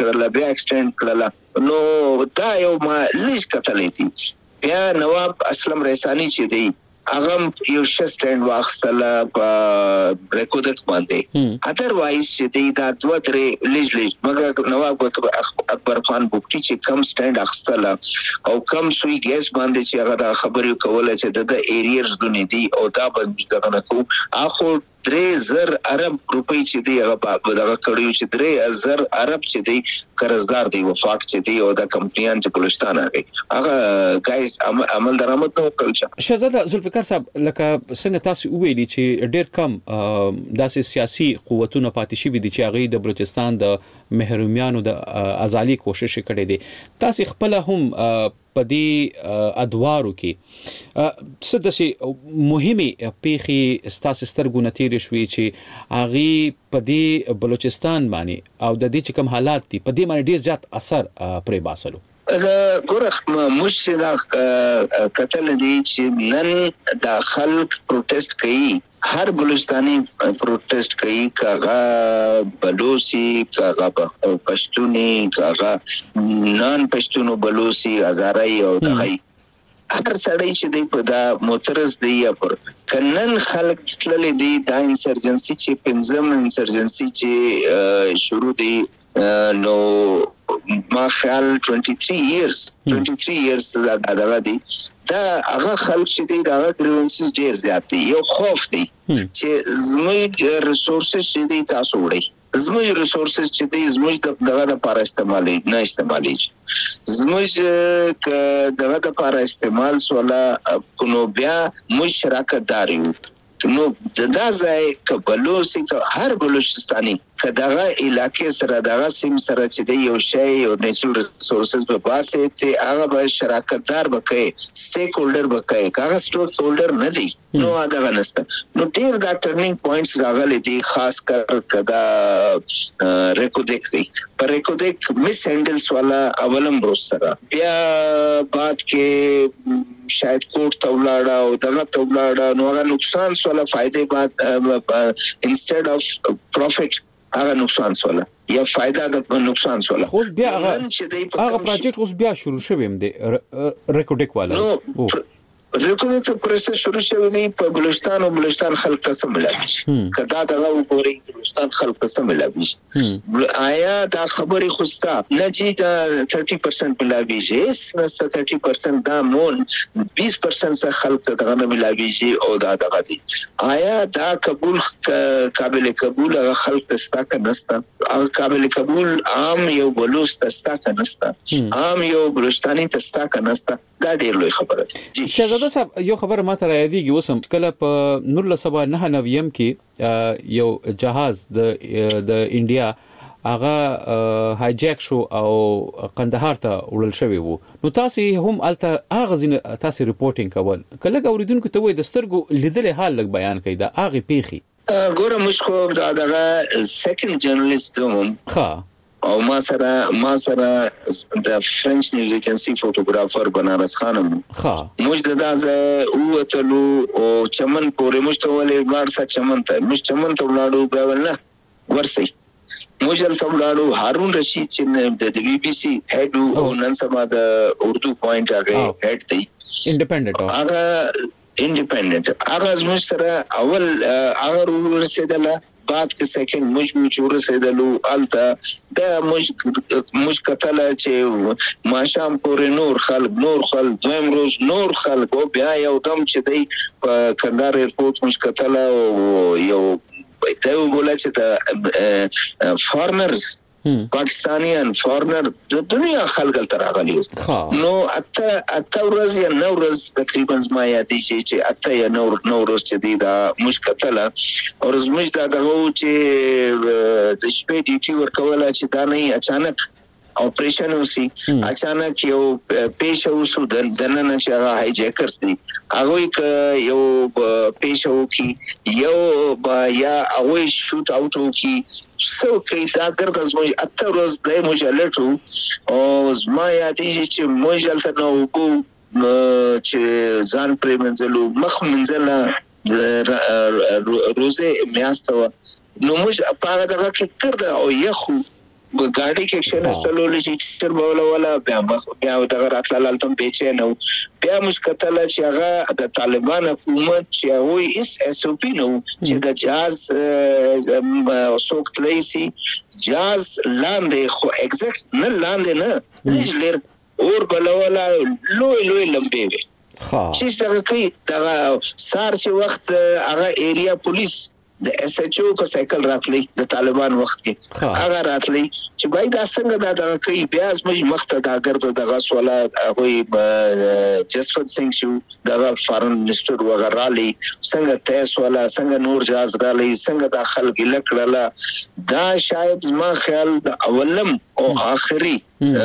کړل نو دا یو ما لیش کتلې دي بیا نواب اسلم ریسانی چې دی هغه یو شسټند واخستل په ریکورډ باندې ادروایز چې دی دا دوه درې لیج مګر نواب اکبر خان بوکټي چې کم سټند اخستل او کم سوی ګیس باندې چې هغه د خبرې کوله چې د ایریرز غنی دی او دا باندې دغه نکو اخو 3000 عرب روپۍ چې دی هغه په دغه کړیو چې 3000 عرب چې دی قرضدار دی وفاق چې دی او د کمپنیان چې بلوچستان راغی هغه گایز عمل درآمد نو کړل شهزاده ذوالفقار صاحب لکه څنګه تاسو ویلي چې ډېر کم داسې سیاسي قوتونه پاتې شوي دي چې هغه د بلوچستان د محرومیانو د ازالي کوشش کړي دي تاسو خپل هم په دې ادوارو کې څه داسې مهمه پیخي ستاسو سترګو نتیری شوي چې هغه په دې بلوچستان باندې او د دې چې کوم حالات دي په دې باندې ډیر زیات اثر پرې باسلو ګوره مشدا قتل دي چې نن د خلک پروټیسټ کوي هر بلوچستانی پروټیسټ کوي کاغه بلوسی کاغه پښتوني کاغه نان پښتونو بلوسی هزارای او دغه هر سړی چې دی په دا معترض دی یا پر کنن خلک تللی دی دا انسرجنسي چې پنځم انسرجنسي چې شروع دی نو ما خیال 23 years دا دی دا هغه خلک چې دی دا ګریونسز ډیر زیات دي یو خوف دی چې زموږ ریسورسز چې دی تاسو وړي زموږ ریسورسز چې دی زموږ دغه لپاره استعمالي زموږ دغه لپاره استعمال سواله کو بیا موږ شراکت دار یو نو دا ځای کبلوسی هر بلوچستاني کداغه علاقې سره دغه سیم سره چې د یو شی او نیچرل ریسورسز په باسه ته هغه به شراکتدار بکې سټیک هولډر بکې هغه سټیک هولډر نه دی نو هغه نسته نو ډیر دا ټرنینګ پوینټس راغلي دي خاص کر کدا ریکوډیک دی پر ریکوډیک مس هندلز والا اولم بروس سره بیا بعد کې شاید کوټ تولاړه او دغه تولاړه نو هغه نقصان سره فائدې بعد انسټډ اف پروفیټ هغه نقصان سره یا فائدہ د نقصان سره خو بیا هغه پروجیکټ اوس بیا شروع شوم دی ریکوډیک والا ریکوډیک پروسس شروع شوی دی په بلوچستان او بلوچستان خلک ته سملاوي کدا دغه وګوري بلوچستان خلک ته سملاوي آیا دا خبري خوستا نه چې دا 30% ملاوي چې نسته 30% دا مون 20% څخه خلک ته دغه ملاوي او دا دغه دي آیا دا قبول قابل قبول خلک ته ستا کنستا قابل قبول عام یو بلوچ ته ستا کنستا عام یو بلوچستاني ته ستا کنستا دا ډیر لوی خبره ده شهزاده صاحب یو خبره ماته راځي وسم کله په 1999 کې یو جهاز د انډیا هغه هایجیک شو او قندهار ته وړل شوی وو نو تاسو هم الته هغه ځین تاسو ریپورتینګ کول کله اوریدونکو ته وای د سترګو لیدل حال لګ بیان کړي دا هغه پیخي ګوره موږ خو دا دغه سیکنډ جرنالیست هم ښه او ما سره د فرنچ نیوز ایجنسی فوټوګرافر بنارس خانم ښه موږ د دازه اوتلو او چمن پورې موږ ته ولې ګارسا چمن ته موږ چمن ته ولاړو بیا ولنه ورسي موږ ال څولاړو هارون رشید چې د بي بي سي هډ او نن سبا د اردو پوینټ هغه هډ دی انډیپندنت هغه انډیپندنت هغه موږ سره اول هغه ورسېدله بعد کې سیکنډ موږ ورسېدلو الته دا موږ کتل چې ماشام پورې نور خلک دویم روز نور خلک او بیا یو دم چې دی په کندهار ایرپورټ موږ کتل او یو ته وګورئ چې د فارنرز پاکستانیان فارنر د دنیا خلک تر راغلي نو اته ورځ یا نو ورځ تقریبا ما یادې چې اته یا نو ورځ چې دی دا مشکل او زموږ دا دغه چې د شپې ډیوټي ورکوله چې دا نه اچانک اپریشن وسی اچانک یو پیښه وسو د نن چې هغه هایجیکرز دي هغه یو پیښه وکي یو یا هغه شوټ اوټ وکي سو کې دا ګرځي زموږ اته ورځ د مجلټو او زما یادې چې مجلته نو کو چې ځان پرې منځلو مخ منځله روزه میاستو نو موږ په هغه کې کړه او یخو ګاډي کې اکشن استلول شي چې بوله ولا بیا دغه راتلل تم بیچې نو بیا مشکل چې هغه د طالبان حکومت چې هغه اس اس او پی نو چې د جاز سوکت لیسي جاز لاندې خو ایگزیکټ نه لاندې نه لږ لر اور بلولا لوی لمبي وي چې څنګه کوي دا سار چې وخت هغه ایریا پولیس د اس ایچ او په سایکل راتلی د طالبان وخت کې هغه راتلی چې بای دا څنګه دا کوي بیا زموږ مخته دا ګرځي د غسوله هغه جسفت سنگ شو د فارن منسٹر وغیرہ لی څنګه تیس والا څنګه نور جاز رالی څنګه دا خلک لکړه دا شاید زما خیال د اولم او آخري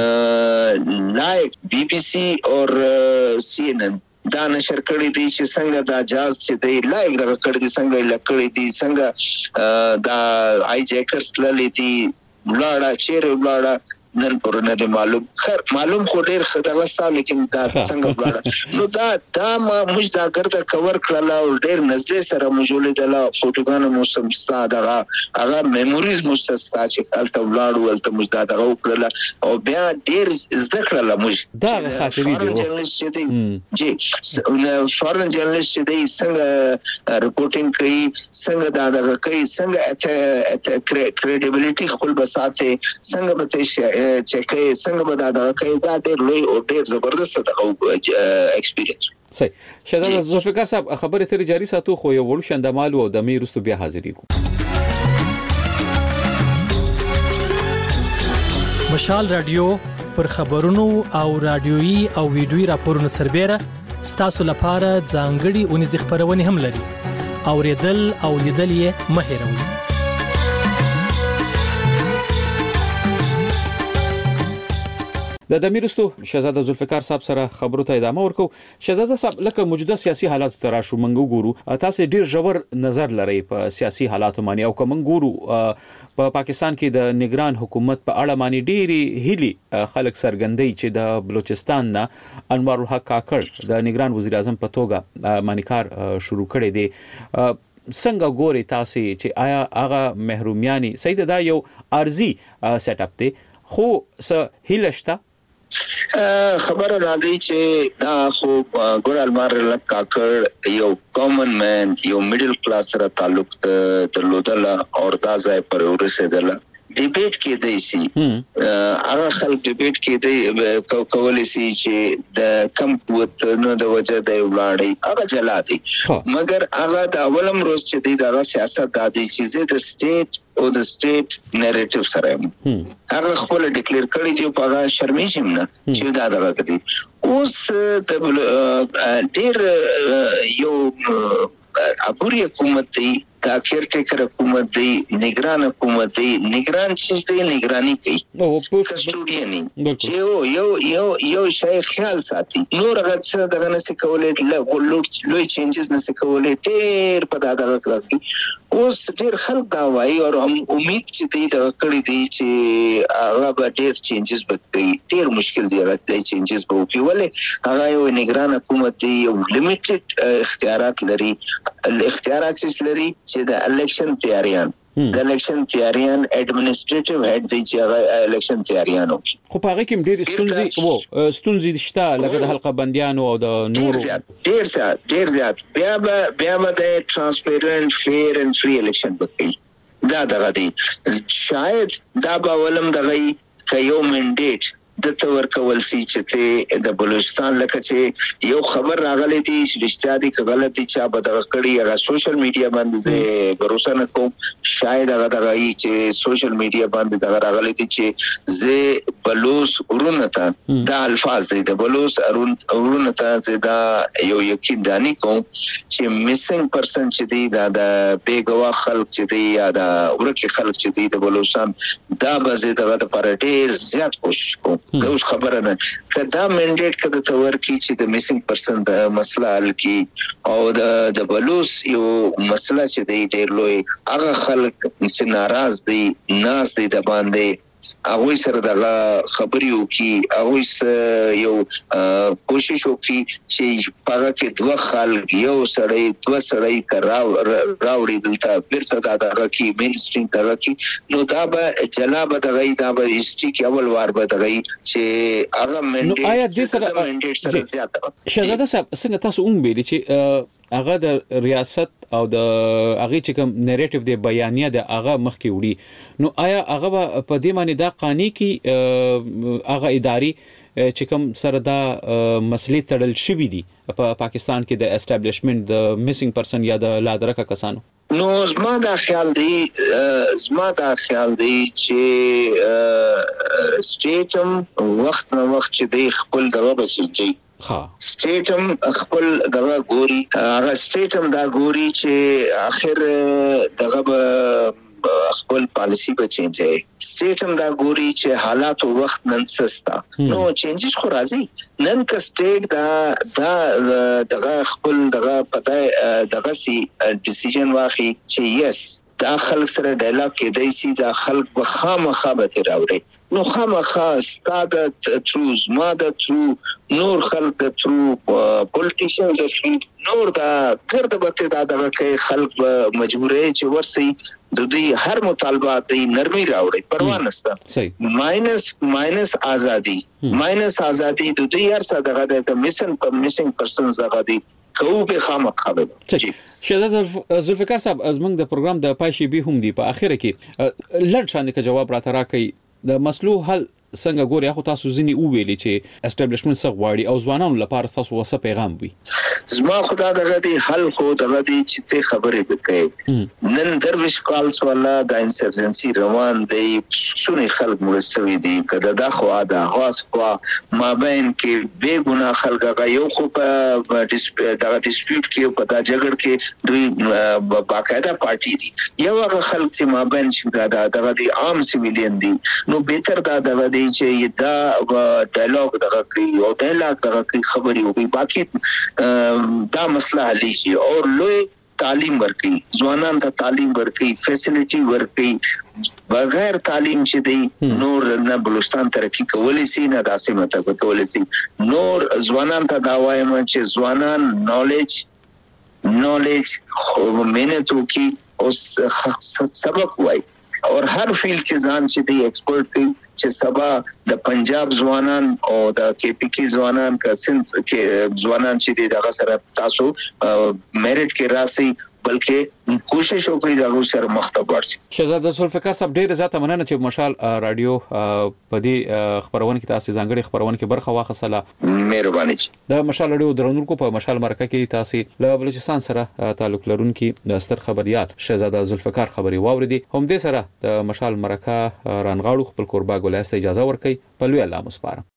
لایو بی بی سی اور سی ان ان دا نشر کړی دی چې څنګه دا جاز چې دی لایو دا کړی دی څنګه لکړی دی څنګه دا هایجیکرز تللی دی ولاړه چیرې ولاړه نن پرونه دی معلوم خو ډیر خدغستا لیکن دا څنګه ولاړه نو دا ما موږ دا ګرځه کور کړل او ډیر نږدې سره موجوده د فوټوګانو موسم ستا دغه هغه میموریز مسستا چې الته ولاړو الته موږ دا دغه وکړل او بیا ډیر زده کړل موږ دا خاطرې دی جی فارن جرنالست چې دی څنګه ریپورټینګ کوي څنګه دا دغه کوي څنګه کریډیبিলিټي خپل بساته څنګه به چکه څنګه به دا کوي دا ډېر لوی او ډېر زبردست د ایکسپیرینس صحیح شهزاده ذوالفقار صاحب خبره تر جاری ساتو خو یو ول شندمال او د میرستو بیا حاضرې کو مشال رادیو پر خبرونو او رادیويي او ویډیويي راپورونو سربېره ستاسو لپاره ځانګړي اونیز خبرونه هم لري اوریدل او لیدل یې مه هېروئ. د دمیرستو شهزاده ذوالفقار صاحب سره خبرو ته ادامه ورکو. شهزاده صاحب لکه موجوده سیاسي حالات ته راشو منګو ګورو، تاسو ډیر ژور نظر لرئ په سیاسي حالاتو باندې او کوم ګورو په پاکستان کې د نگران حکومت په اړه باندې ډیری هلي خلک سرګندۍ چې د بلوچستان نه انوار الحق کاکړ د نگران وزیر اعظم په توګه باندې کار شروع کړی دی. څنګه ګوري تاسو چې آیا هغه محرومیانی سید دا یو ارزي سیټ اپ دی خو څه هلشته خبره دا دی چې دا خو ګور المار الحق کاکړ یو کامن مین یو میډل کلاس سره تعلق درلودل او دا ځای پر ورسېدل. ډیبیټ کې دی سي هغه خلک ډیبیټ کې دی کولای شي چې د کم قوت نو د وجه د ولاړی هغه جلا دي، مګر هغه د اولم روز چې دی د سیاست د دې چې د سټیټ او د سټیټ نریټیو سره هغه خپل ډیکلیئر کړی دی په هغه شرمیشم نه چې دا دغه کوي. اوس د ډیر یو ابوري حکومت دی، دا کیر ټیکر حکومت دی، نگران حکومت دی. نگران چې دی نگرانی کوي کسټوډیانی چې یو شای خیال ساتي، نور هغه څه دغه نس کولې لوی چینجز نس کولې ډیر په دغه کې. اوس ډیر خلک دا وایي او امید چې دی د کړی دی چې هغه به ډیر چینجز وکړي. ډیر مشکل دی هغه چینجز به وکړي، ولې هغه یو نگران حکومت دی، یو لیمیټډ اختیارات لري. اختیارات چې لري چې د الیکشن تیاریان د الیکشن تیاریان اډمنسټریټیو هډ دی چې هغه الیکشن تیاریان وکړي. خو په هغه کې ډیر ستونزې شته لکه د حلقه بندیانو او د نورو ډیر زیات بیا به د ترانسپیرنت فیر اینڈ فری الیکشن وکړي. دا دغه دی شاید دا به ولم دغه یو منډیټ د تور کول سي چې د بلوچستان لکه چې یو خبر راغلی دی چې رښتیا دي که غلط دي چې به دغه کړي هغه سوشل میډیا باندې زه باور نه کوم. شاید هغه دغه چې سوشل میډیا باندې دغه راغلی دي چې زه بلوچ ورونه ته دا الفاظ دي د بلوچ ورونه ته زه دا یو یقین دانی کوم چې میسنګ پرسن چې دی دا د بیګوا خلک چې دی یا د ورکی خلک چې دی د بلوچستان دا به زه دغه لپاره ډیر زیات کوشش کوم. اوس خبره نه کدا منډیټ کده تور کی چې د میسنګ پرسن د مسله حل کی او د بلوچ یو مسله چې دی ډیر لوی هغه خلک چې ناراض دي ناز دي د باندې هغه سره دغه خبري وکي هغه یو کوشش وکي چې پاره کې دوه خلک یو سړی راوړي دلته بیرته دا دغه کې مین سټریم دغه کې نو دا به جلا به دغه دا به هیستوري کې اول وار به دغه چې هغه منډیټ سره زیاته. شهزاده صاحب څنګه تاسو ویلي چې هغه د ریاست او د هغه چې کوم نریټیو دی بیانیه د هغه مخکې وړي نو آیا هغه په دې معنی دا قانوني کې هغه اداري چې کوم سره دا مسلې تړل شوې دي په پاکستان کې د اسټابلیشمنت د میسنګ پرسن یا د لادرکه کسانو؟ نو زما دا خیال دی چې سټیټم وخت نو وخت چې دی خپل دغه بچي سټیټم خپل دغه ګوري هغه سټیټم دا ګوري چې اخر دغه خپل پالیسی به چینج وي. سټیټم دا ګوري چې حالات او وخت نن سستا نو چینجز خو راځي نن کا سټیټ دا دغه خپل دغه پته دغه سي ډیسیژن واخی چې یس دا خلک سره ډایلاګ کېدای شي دا خلک به خامخا به راوړي نو خامخا ستاده تروز ما د ترو نور خلک د ترو پولیټیشنز نور دا ګرد به دا دغه کې خلک مجبورې چې ورسي د دې هر مطالبات دی نرمي راوړي پروا نشته. ماینس ازادي د دې هر څه دغه د میسنګ پرسنز دغه دی کو به خامخا به. شهزاده ذوالفقار صاحب زمونږ د پروګرام د پایشي به هم دی په اخره کې لړ شان کې جواب راته راکړي د مسلو حل څنګه ګوري. خو تاسو ځینی ویلي چې اسټابلیشمنت څخه غواړي او ځوانانو لپاره تاسو وسه پیغام وي. زما خدا دغه دی حل خو دغه دی چې ته خبرې وکړي نن درویش کالس والا د انسرجنسي روان دی سونی خلک مرسوي دي کله دا خو دا هواس خو ما بین کې بے ګناه خلک هغه یو خو په دغه ډیسپیوټ کې په دا جګړه کې دوی باقاعده پارټي دي یو هغه خلک چې ما بین چې دا دغه دی عام سیویلین دي نو بهتر دا دغه دی چې دا ډایلاګ دغه کوي او ډایلاګ دغه کوي خبري وي باقي دا مسله حل شي او لوی تعلیم ورکړي ځوانان ته تعلیم ورکړي فیسیلیټي ورکړي بغیر تعلیم چې دی نور نه بلوچستان ترقی کولای شي نه داسې مته کولای شي نور ځوانان ته دا وایم چې ځوانان نالج مهنت وکي او سبق وای او هر فیلډ کې ځان چې دی ایکسپرت کوي چې سبا د پنجاب ځوانان او د کے پی کې ځوانان کا سنس کې ځوانان چې دی دغه سره تاسو میرټ کې راسي بلکې کوشش وکړئ دا سره مخته ورسي. شهزاده ذوالفقار صاحب ډیر زیاته مننه چې مشال رادیو په دې خبرونه کې تاسو ځانګړي خبرونه کې برخه واخیستله. مهرباني. د مشال رادیو درنونکو په مشال مرکه کې تاسو له بلوچستان سره تعلق لرونکي د ستر خبريال شهزاده ذوالفقار خبري واوریدي. هم دې سره د مشال مرکه رانغاړو خپل قربا ګولایسته اجازه ورکړي. په لوی الله مسپارم.